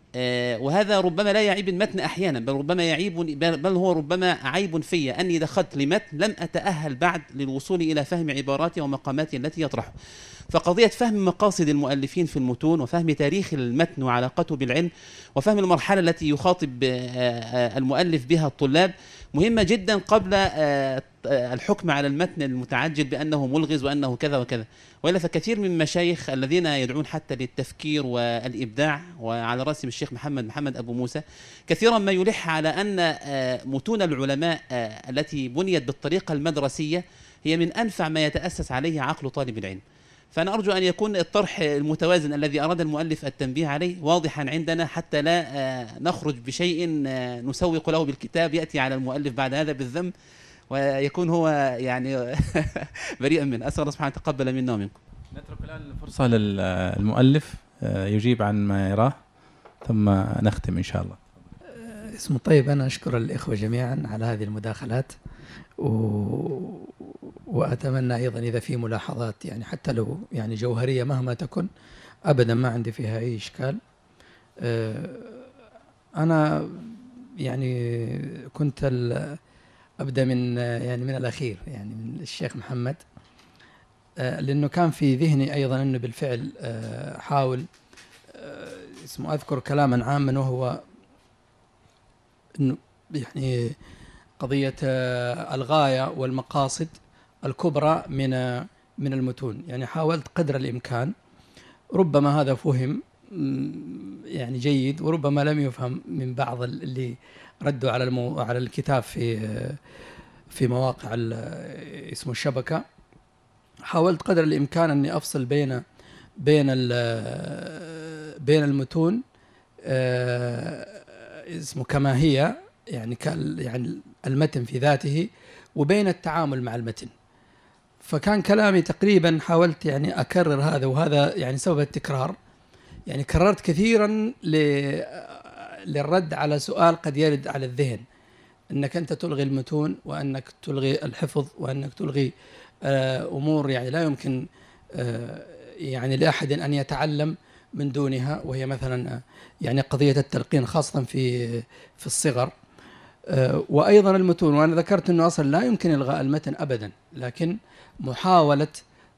وهذا ربما لا يعيب المتن أحيانا، بل ربما يعيب، بل هو ربما عيب في أني دخلت لمتن لم أتأهل بعد للوصول إلى فهم عباراته ومقاماته التي يطرحه. فقضية فهم مقاصد المؤلفين في المتون، وفهم تاريخ المتن وعلاقته بالعلم، وفهم المرحلة التي يخاطب المؤلف بها الطلاب مهمة جدا قبل الحكم على المتن المتعجل بأنه ملغز وأنه كذا وكذا. وإلا فكثير من المشايخ الذين يدعون حتى للتفكير والإبداع، وعلى رأسهم الشيخ محمد أبو موسى، كثيرا ما يلح على أن متون العلماء التي بنيت بالطريقة المدرسية هي من أنفع ما يتأسس عليه عقل طالب العلم. فأنا أرجو أن يكون الطرح المتوازن الذي أراد المؤلف التنبيه عليه واضحا عندنا، حتى لا نخرج بشيء نسوق له بالكتاب يأتي على المؤلف بعد هذا بالذنب ويكون هو يعني بريئا منه. أسأل الله سبحانه تقبل منا ومنكم. نترك الآن الفرصة للمؤلف يجيب عن ما يراه ثم نختم إن شاء الله. اسمه طيب. أنا أشكر الإخوة جميعا على هذه المداخلات، وأتمنى أيضا إذا في ملاحظات يعني حتى لو يعني جوهرية مهما تكن أبدا ما عندي فيها أي إشكال. أنا يعني كنت أبدأ من الأخير، يعني من الشيخ محمد، لأنه كان في ذهني أيضا أنه بالفعل حاول أذكر كلاما عاما، وهو أنه يعني قضية الغاية والمقاصد الكبرى من المتون. يعني حاولت قدر الإمكان، ربما هذا فهم يعني جيد وربما لم يفهم من بعض اللي ردوا على الكتاب في مواقع اسمه الشبكة. حاولت قدر الإمكان أني أفصل بين المتون اسمه كما هي، يعني المتن في ذاته، وبين التعامل مع المتن. فكان كلامي تقريبا حاولت يعني أكرر هذا، وهذا يعني سبب التكرار. يعني كررت كثيرا للرد على سؤال قد يرد على الذهن، أنك أنت تلغي المتون، وأنك تلغي الحفظ، وأنك تلغي أمور يعني لا يمكن يعني لأحد أن يتعلم من دونها، وهي مثلا يعني قضية التلقين خاصة في الصغر، وأيضا المتون. وأنا ذكرت أنه أصلا لا يمكن إلغاء المتن أبدا، لكن محاولة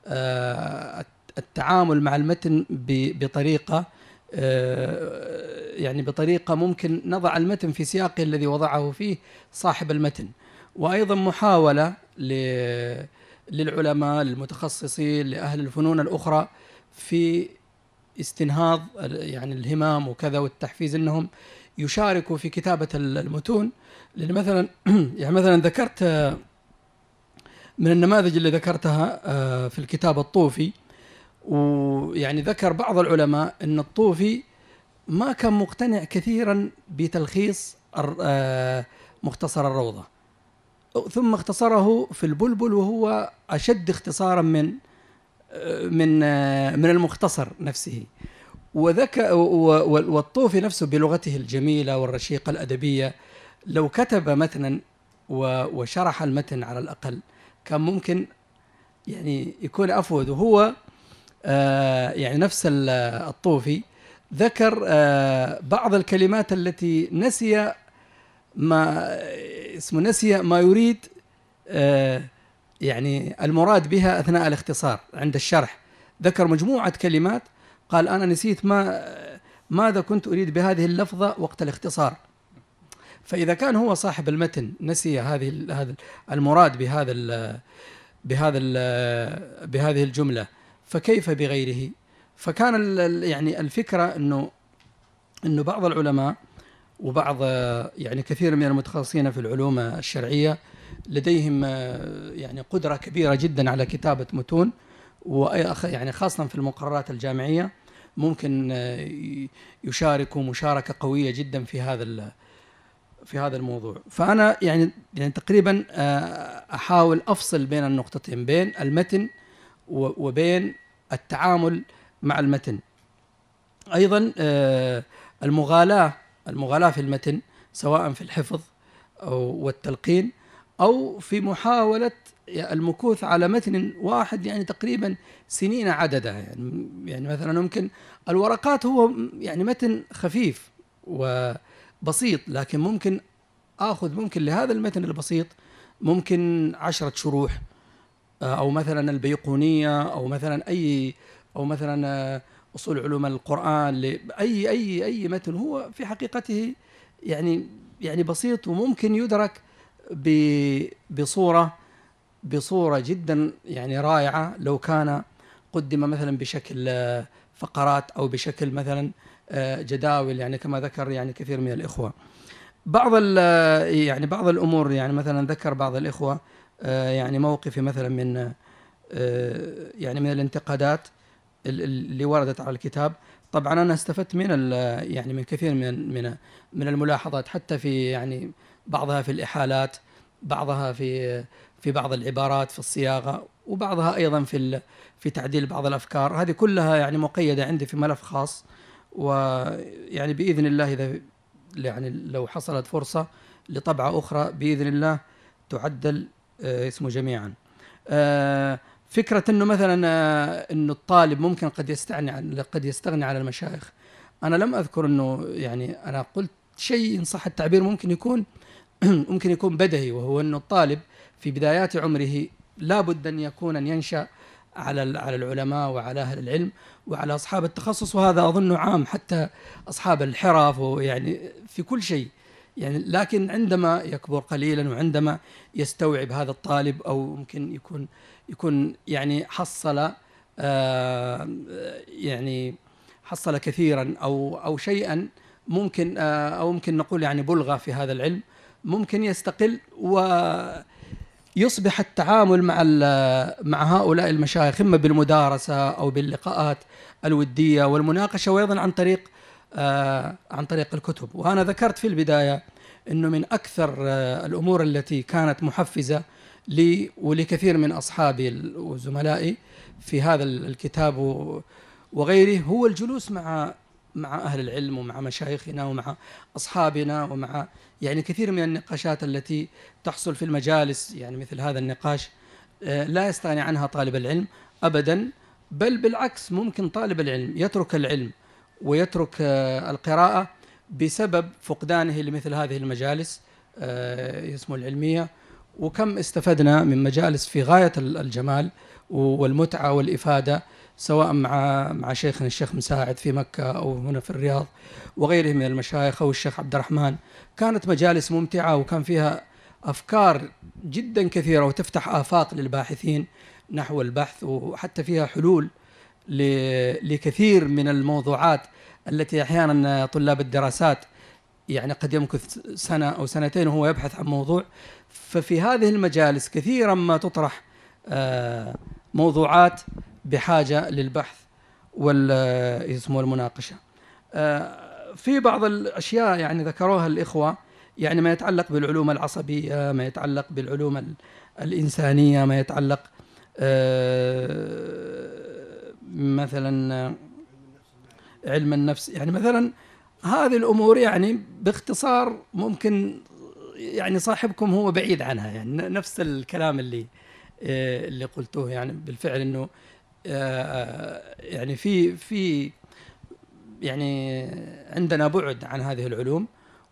التعامل مع المتن بطريقة يعني بطريقة ممكن نضع المتن في سياقه الذي وضعه فيه صاحب المتن، وأيضا محاولة للعلماء المتخصصين لأهل الفنون الأخرى في استنهاض يعني الهمام وكذا والتحفيز أنهم يشاركوا في كتابة المتون. لأن مثلا يعني مثلا ذكرت من النماذج اللي ذكرتها في الكتاب الطوفي، ويعني ذكر بعض العلماء أن الطوفي ما كان مقتنع كثيرا بتلخيص مختصر الروضة، ثم اختصره في البلبل، وهو أشد اختصارا من المختصر نفسه. والطوفي نفسه بلغته الجميلة والرشيقة الأدبية لو كتب متنا وشرح المتن على الأقل كان ممكن يعني يكون أفود. وهو يعني نفس الطوفي ذكر بعض الكلمات التي نسي ما يريد يعني المراد بها أثناء الاختصار. عند الشرح ذكر مجموعة كلمات قال أنا نسيت ماذا كنت أريد بهذه اللفظة وقت الاختصار. فإذا كان هو صاحب المتن نسي هذا المراد بهذه الجملة، فكيف بغيره؟ فكان يعني الفكرة إنه بعض العلماء وبعض يعني كثير من المتخصصين في العلوم الشرعية لديهم يعني قدرة كبيرة جدا على كتابة متون، ويعني خاصة في المقررات الجامعية ممكن يشاركوا مشاركة قوية جدا في هذا الموضوع. فأنا يعني تقريبا أحاول أفصل بين النقطتين، بين المتن وبين التعامل مع المتن. أيضا المغالاة في المتن سواء في الحفظ والتلقين أو في محاولة المكوث على متن واحد يعني تقريبا سنين عددها. يعني مثلا ممكن الورقات هو يعني متن خفيف وبسيط، لكن ممكن ممكن لهذا المتن البسيط ممكن 10 شروح، أو مثلا البيقونية، أو مثلا أصول علوم القرآن، أي متن هو في حقيقته يعني بسيط، وممكن يدرك بصورة جدا يعني رائعة لو كان قدم مثلا بشكل فقرات أو بشكل مثلا جداول، يعني كما ذكر يعني كثير من الإخوة. بعض الأمور، يعني مثلا ذكر بعض الإخوة يعني موقفي مثلا من الانتقادات اللي وردت على الكتاب. طبعا أنا استفدت من كثير من الملاحظات، حتى في يعني بعضها في الإحالات، بعضها في بعض العبارات في الصياغة، وبعضها أيضا في تعديل بعض الأفكار. هذه كلها يعني مقيدة عندي في ملف خاص، ويعني بإذن الله إذا يعني لو حصلت فرصة لطبعة أخرى بإذن الله تعدل اسمه جميعا. فكرة أنه مثلا أنه الطالب ممكن قد يستغني عن المشايخ، أنا لم أذكر أنه، يعني أنا قلت شيء إن صح التعبير ممكن يكون بدهي، وهو أنه الطالب في بدايات عمره لا بد أن ينشأ على العلماء وعلى أهل العلم وعلى أصحاب التخصص، وهذا أظنه عام حتى أصحاب الحرف، ويعني في كل شيء يعني. لكن عندما يكبر قليلا وعندما يستوعب هذا الطالب، أو ممكن يكون يعني حصل كثيرا أو شيئا ممكن أو ممكن نقول يعني بلغة في هذا العلم، ممكن يستقل ويصبح التعامل مع هؤلاء المشايخ إما بالمدارسة أو باللقاءات الودية والمناقشة، وأيضا عن طريق الكتب. وأنا ذكرت في البداية أنه من أكثر الأمور التي كانت محفزة لي ولكثير من أصحابي وزملائي في هذا الكتاب وغيره هو الجلوس مع أهل العلم ومع مشايخنا ومع أصحابنا، ومع يعني كثير من النقاشات التي تحصل في المجالس. يعني مثل هذا النقاش لا يستغني عنها طالب العلم أبدا، بل بالعكس ممكن طالب العلم يترك العلم ويترك القراءة بسبب فقدانه لمثل هذه المجالس اسمه العلمية. وكم استفدنا من مجالس في غاية الجمال والمتعة والإفادة، سواء مع شيخنا الشيخ مساعد في مكة أو هنا في الرياض وغيره من المشايخ، أو الشيخ عبد الرحمن. كانت مجالس ممتعة وكان فيها أفكار جدا كثيرة وتفتح آفاق للباحثين نحو البحث، وحتى فيها حلول لكثير من الموضوعات التي أحيانا طلاب الدراسات يعني قد يمكث سنة أو سنتين وهو يبحث عن موضوع. ففي هذه المجالس كثيرا ما تطرح موضوعات بحاجة للبحث والمناقشة. في بعض الأشياء يعني ذكروها الإخوة، يعني ما يتعلق بالعلوم العصبية، ما يتعلق بالعلوم الإنسانية، ما يتعلق مثلا علم النفس، يعني مثلا هذه الأمور يعني باختصار ممكن يعني صاحبكم هو بعيد عنها، يعني نفس الكلام اللي قلتوه. يعني بالفعل إنه يعني في يعني عندنا بعد عن هذه العلوم،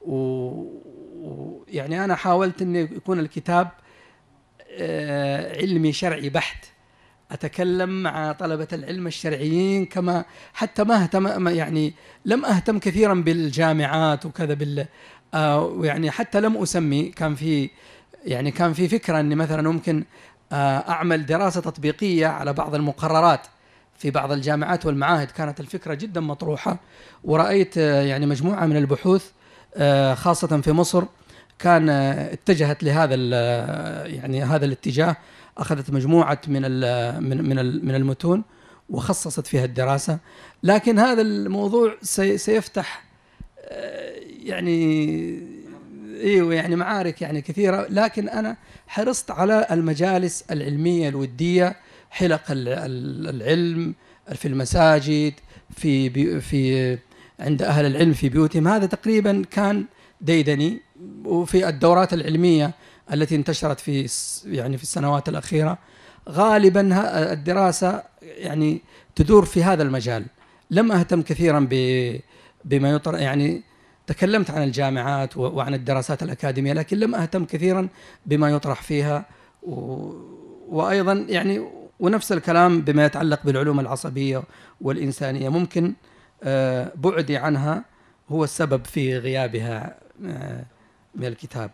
ويعني أنا حاولت أن يكون الكتاب علمي شرعي بحت، أتكلم مع طلبة العلم الشرعيين، كما حتى ما أهتم يعني لم أهتم كثيرا بالجامعات وكذا يعني حتى لم أسمي. كان في فكرة أني مثلا ممكن أعمل دراسة تطبيقية على بعض المقررات في بعض الجامعات والمعاهد. كانت الفكرة جدا مطروحة، ورأيت يعني مجموعة من البحوث خاصة في مصر كان اتجهت لهذا يعني هذا الاتجاه، أخذت مجموعة من المتون وخصصت فيها الدراسة. لكن هذا الموضوع سيفتح يعني معارك يعني كثيرة. لكن أنا حرصت على المجالس العلمية الودية، حلق العلم في المساجد، في عند أهل العلم في بيوتهم. هذا تقريبا كان ديدني. وفي الدورات العلمية التي انتشرت في السنوات الأخيرة غالبا الدراسة يعني تدور في هذا المجال. لم أهتم كثيرا بما يطرح، يعني تكلمت عن الجامعات وعن الدراسات الأكاديمية، لكن لم أهتم كثيرا بما يطرح فيها، وأيضا يعني ونفس الكلام بما يتعلق بالعلوم العصبية والإنسانية، ممكن بعدي عنها هو السبب في غيابها من الكتاب.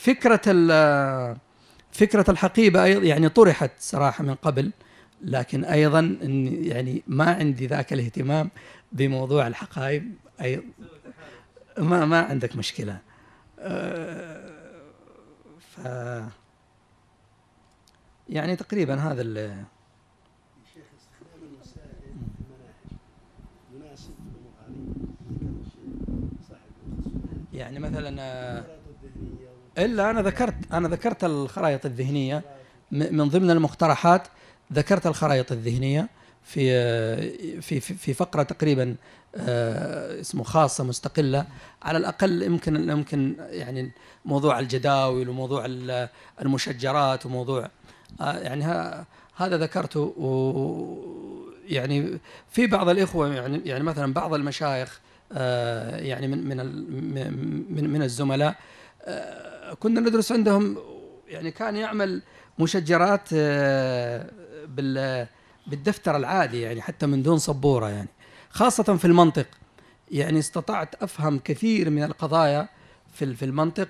فكرة الحقيبة يعني طرحت صراحة من قبل، لكن أيضا يعني ما عندي ذاك الاهتمام بموضوع الحقائب. ما عندك مشكلة. يعني تقريبا هذا يعني مثلا إلا أنا ذكرت الخرائط الذهنية من ضمن المقترحات. ذكرت الخرائط الذهنية في فقرة تقريبا اسمه خاصة مستقلة، على الأقل يمكن يعني موضوع الجداول وموضوع المشجرات وموضوع يعني هذا ذكرته. يعني في بعض الإخوة يعني مثلا بعض المشايخ يعني من الزملاء كنا ندرس عندهم، يعني كان يعمل مشجرات بالدفتر العادي، يعني حتى من دون سبورة، يعني خاصة في المنطق. يعني استطعت أفهم كثير من القضايا في المنطق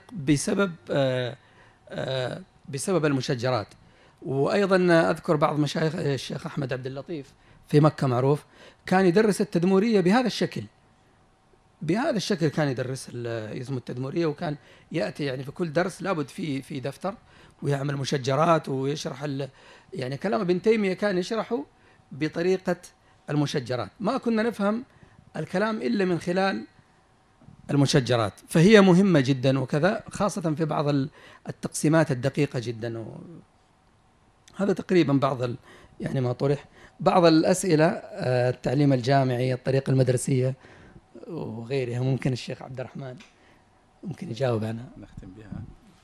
بسبب المشجرات. وأيضا أذكر بعض مشايخ الشيخ أحمد عبد اللطيف في مكة معروف، كان يدرس التدمورية بهذا الشكل. كان يدرس اسمه التدمورية، وكان يأتي يعني في كل درس لابد في دفتر، ويعمل مشجرات ويشرح يعني كلام ابن تيمية كان يشرحه بطريقة المشجرات. ما كنا نفهم الكلام إلا من خلال المشجرات، فهي مهمة جدا وكذا، خاصة في بعض التقسيمات الدقيقة جدا. هذا تقريبا بعض يعني ما طرح. بعض الأسئلة التعليم الجامعي، الطريقة المدرسية وغيرها، ممكن الشيخ عبد الرحمن ممكن يجاوب عنها. نختم بها.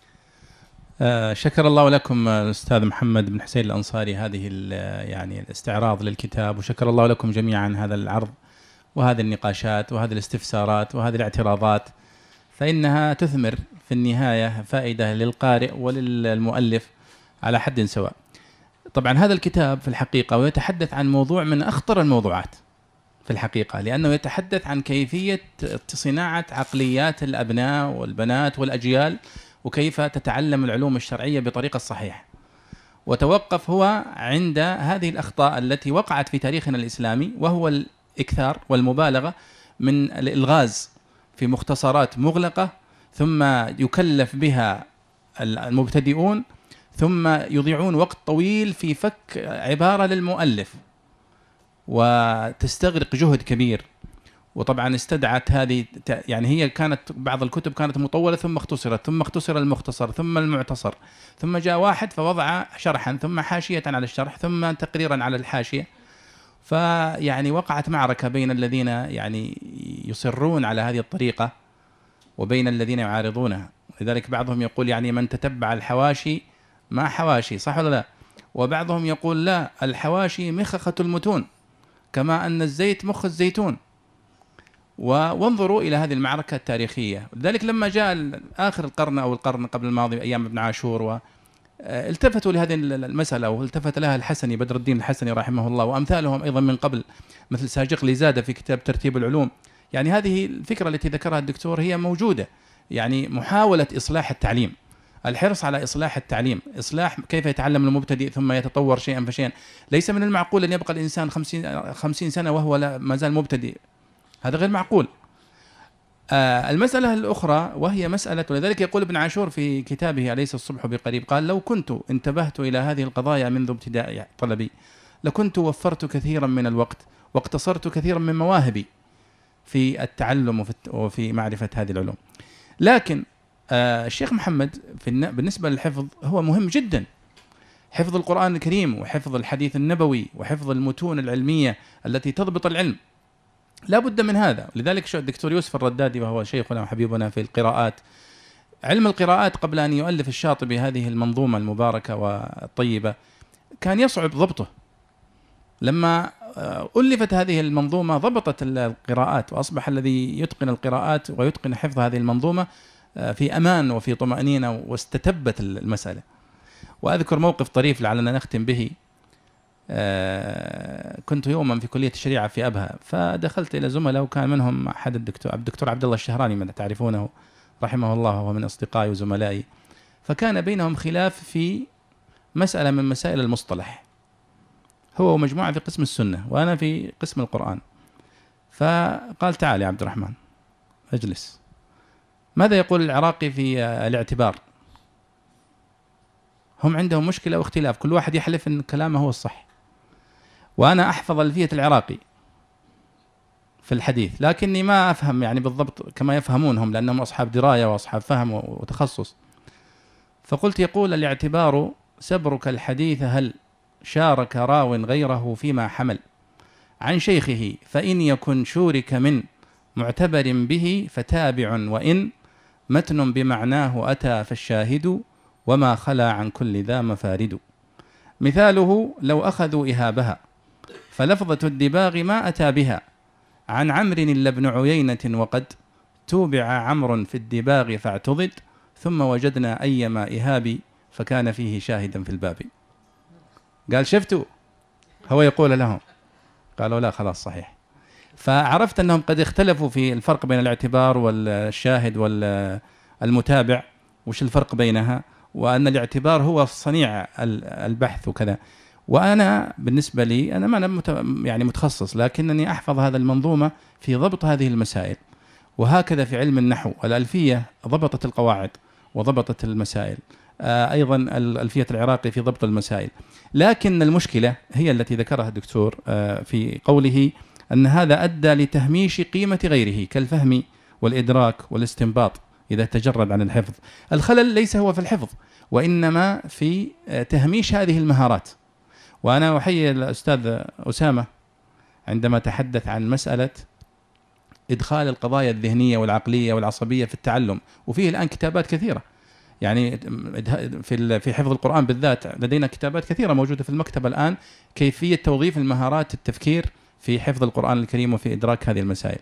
شكر الله لكم الأستاذ محمد بن حسين الأنصاري هذه يعني الاستعراض للكتاب، وشكر الله لكم جميعا هذا العرض وهذه النقاشات وهذه الاستفسارات وهذه الاعتراضات، فإنها تثمر في النهاية فائدة للقارئ وللمؤلف على حد سواء. طبعا هذا الكتاب في الحقيقة ويتحدث عن موضوع من أخطر الموضوعات في الحقيقة، لأنه يتحدث عن كيفية صناعة عقليات الأبناء والبنات والأجيال، وكيف تتعلم العلوم الشرعية بطريقة صحيحة. وتوقف هو عند هذه الأخطاء التي وقعت في تاريخنا الإسلامي، وهو الإكثار والمبالغة من الإلغاز في مختصرات مغلقة، ثم يكلف بها المبتدئون، ثم يضيعون وقت طويل في فك عبارة للمؤلف، وتستغرق جهد كبير. وطبعا استدعت هذه، يعني هي كانت بعض الكتب كانت مطولة ثم اختصرت، ثم اختصر المختصر، ثم المعتصر، ثم جاء واحد فوضع شرحا، ثم حاشية على الشرح، ثم تقريرا على الحاشية. فيعني وقعت معركة بين الذين يعني يصرون على هذه الطريقة وبين الذين يعارضونها. لذلك بعضهم يقول يعني من تتبع الحواشي ما حواشي، صح ولا لا؟ وبعضهم يقول لا، الحواشي مخخة المتون، كما أن الزيت مخ الزيتون. وانظروا إلى هذه المعركة التاريخية. لذلك لما جاء آخر القرن أو القرن قبل الماضي أيام ابن عاشور، التفتوا لهذه المسألة، والتفت لها الحسني بدر الدين الحسني رحمه الله، وأمثالهم أيضا من قبل، مثل ساجق لزادة في كتاب ترتيب العلوم. يعني هذه الفكرة التي ذكرها الدكتور هي موجودة، يعني محاولة إصلاح التعليم، الحرص على إصلاح التعليم، إصلاح كيف يتعلم المبتدئ ثم يتطور شيئا فشيئا. ليس من المعقول أن يبقى الإنسان 50 سنة وهو ما زال مبتدئ، هذا غير معقول. المسألة الأخرى وهي مسألة، ولذلك يقول ابن عاشور في كتابه أليس الصبح بقريب، قال لو كنت انتبهت إلى هذه القضايا منذ ابتداء طلبي لكنت وفرت كثيرا من الوقت واقتصرت كثيرا من مواهبي في التعلم وفي معرفة هذه العلوم. لكن الشيخ محمد بالنسبة للحفظ هو مهم جدا، حفظ القرآن الكريم وحفظ الحديث النبوي وحفظ المتون العلمية التي تضبط العلم، لا بد من هذا. لذلك الدكتور يوسف الردادي وهو شيخنا وحبيبنا في القراءات، علم القراءات قبل أن يؤلف الشاطبي هذه المنظومة المباركة والطيبة كان يصعب ضبطه. لما ألفت هذه المنظومة ضبطت القراءات، وأصبح الذي يتقن القراءات ويتقن حفظ هذه المنظومة في أمان وفي طمأنينة، واستتبت المسألة. وأذكر موقف طريف لعلنا نختم به. كنت يوما في كلية الشريعة في أبها، فدخلت إلى زملاء وكان منهم أحد الدكتور عبد الله الشهراني، من تعرفونه رحمه الله، وهو من أصدقائي وزملائي. فكان بينهم خلاف في مسألة من مسائل المصطلح، هو ومجموعة في قسم السنة وأنا في قسم القرآن. فقال: تعال يا عبد الرحمن اجلس، ماذا يقول العراقي في الاعتبار؟ هم عندهم مشكلة واختلاف، كل واحد يحلف أن كلامه هو الصح، وأنا أحفظ ألفية العراقي في الحديث، لكني ما أفهم يعني بالضبط كما يفهمونهم، لأنهم أصحاب دراية وأصحاب فهم وتخصص. فقلت: يقول الاعتبار سبرك الحديث هل شارك راو غيره فيما حمل عن شيخه، فإن يكن شورك من معتبر به فتابع، وإن متن بمعناه أتى فالشاهد، وما خلا عن كل ذا مفارد. مثاله لو أخذوا إهابها فلفظة الدباغ ما أتى بها، عن عمرو إلا ابن عيينة وقد توبع عمرو في الدباغ فاعتضد، ثم وجدنا أيما إهاب فكان فيه شاهدا في الباب. قال: شفتوا؟ هو يقول لهم. قالوا: لا خلاص صحيح. فعرفت أنهم قد اختلفوا في الفرق بين الاعتبار والشاهد والمتابع، وش الفرق بينها، وأن الاعتبار هو صنيع البحث وكذا. وأنا بالنسبة لي أنا ما أنا يعني متخصص، لكنني أحفظ هذا المنظومة في ضبط هذه المسائل. وهكذا في علم النحو، الألفية ضبطت القواعد وضبطت المسائل، أيضا الألفية العراقي في ضبط المسائل. لكن المشكلة هي التي ذكرها الدكتور في قوله أن هذا أدى لتهميش قيمة غيره كالفهم والإدراك والاستنباط إذا تجرد عن الحفظ. الخلل ليس هو في الحفظ، وإنما في تهميش هذه المهارات. وأنا أحيي الأستاذ أسامة عندما تحدث عن مسألة إدخال القضايا الذهنية والعقلية والعصبية في التعلم، وفيه الآن كتابات كثيرة، يعني في حفظ القرآن بالذات لدينا كتابات كثيرة موجودة في المكتبة الآن، كيفية توظيف المهارات التفكير في حفظ القرآن الكريم وفي إدراك هذه المسائل.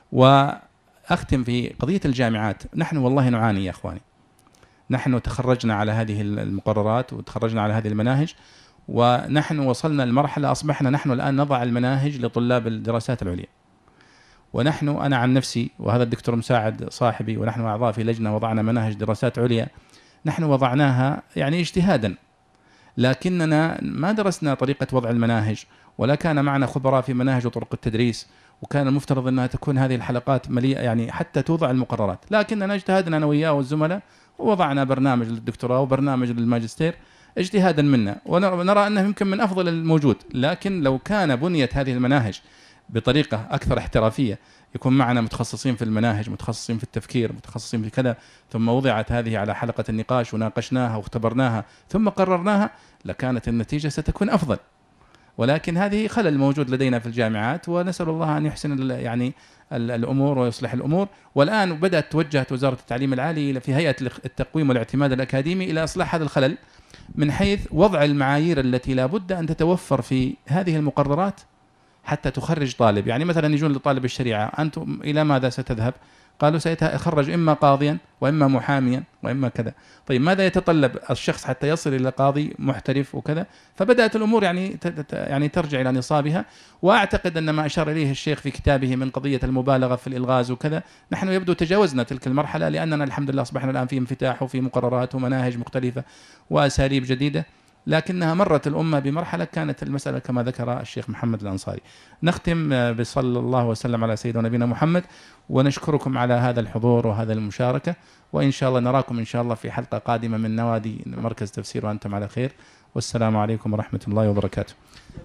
وأختم في قضية الجامعات. نحن والله نعاني يا أخواني، نحن تخرجنا على هذه المقررات وتخرجنا على هذه المناهج، ونحن وصلنا لمرحلة أصبحنا نحن الآن نضع المناهج لطلاب الدراسات العليا. ونحن أنا عن نفسي وهذا الدكتور مساعد صاحبي ونحن أعضاء في لجنة وضعنا مناهج دراسات عليا، نحن وضعناها يعني اجتهادا، لكننا ما درسنا طريقة وضع المناهج، ولا كان معنا خبراء في مناهج وطرق التدريس، وكان المفترض أنها تكون هذه الحلقات مليئة يعني حتى توضع المقررات. لكننا اجتهدنا أنا وياه والزملاء ووضعنا برنامج للدكتوراه وبرنامج للماجستير اجتهادا منا، ونرى أنه يمكن من أفضل الموجود. لكن لو كان بنيت هذه المناهج بطريقة أكثر احترافية، يكون معنا متخصصين في المناهج، متخصصين في التفكير، متخصصين في كذا، ثم وضعت هذه على حلقة النقاش وناقشناها واختبرناها ثم قررناها، لكانت النتيجة ستكون أفضل. ولكن هذه خلل موجود لدينا في الجامعات، ونسأل الله أن يحسن يعني الأمور ويصلح الأمور. والآن بدأت توجهت وزارة التعليم العالي في هيئة التقويم والاعتماد الأكاديمي إلى إصلاح هذا الخلل، من حيث وضع المعايير التي لا بد أن تتوفر في هذه المقررات حتى تخرج طالب. يعني مثلا يجون لطالب الشريعة: أنتم إلى ماذا ستذهب؟ قالوا: سيتخرج إما قاضيا وإما محاميا وإما كذا. طيب ماذا يتطلب الشخص حتى يصل إلى قاضي محترف وكذا؟ فبدأت الأمور يعني ترجع إلى نصابها. وأعتقد أن ما أشار إليه الشيخ في كتابه من قضية المبالغة في الإلغاز وكذا، نحن يبدو تجاوزنا تلك المرحلة، لأننا الحمد لله أصبحنا الآن في انفتاح وفي مقررات ومناهج مختلفة وأساليب جديدة، لكنها مرت الأمة بمرحلة كانت المسألة كما ذكر الشيخ محمد الأنصاري. نختم بصلى الله وسلم على سيدنا نبينا محمد، ونشكركم على هذا الحضور وهذا المشاركة، وإن شاء الله نراكم إن شاء الله في حلقة قادمة من نوادي مركز تفسير وأنتم على خير، والسلام عليكم ورحمة الله وبركاته.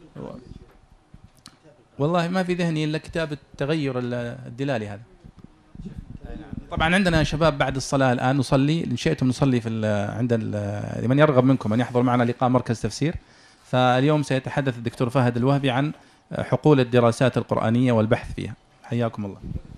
والله ما في ذهني إلا كتاب التغير الدلالي هذا. طبعا عندنا شباب بعد الصلاة الآن نصلي، إن شئتم نصلي في عند لمن يرغب منكم أن يحضر معنا لقاء مركز تفسير. فاليوم سيتحدث الدكتور فهد الوهبي عن حقول الدراسات القرآنية والبحث فيها. حياكم الله.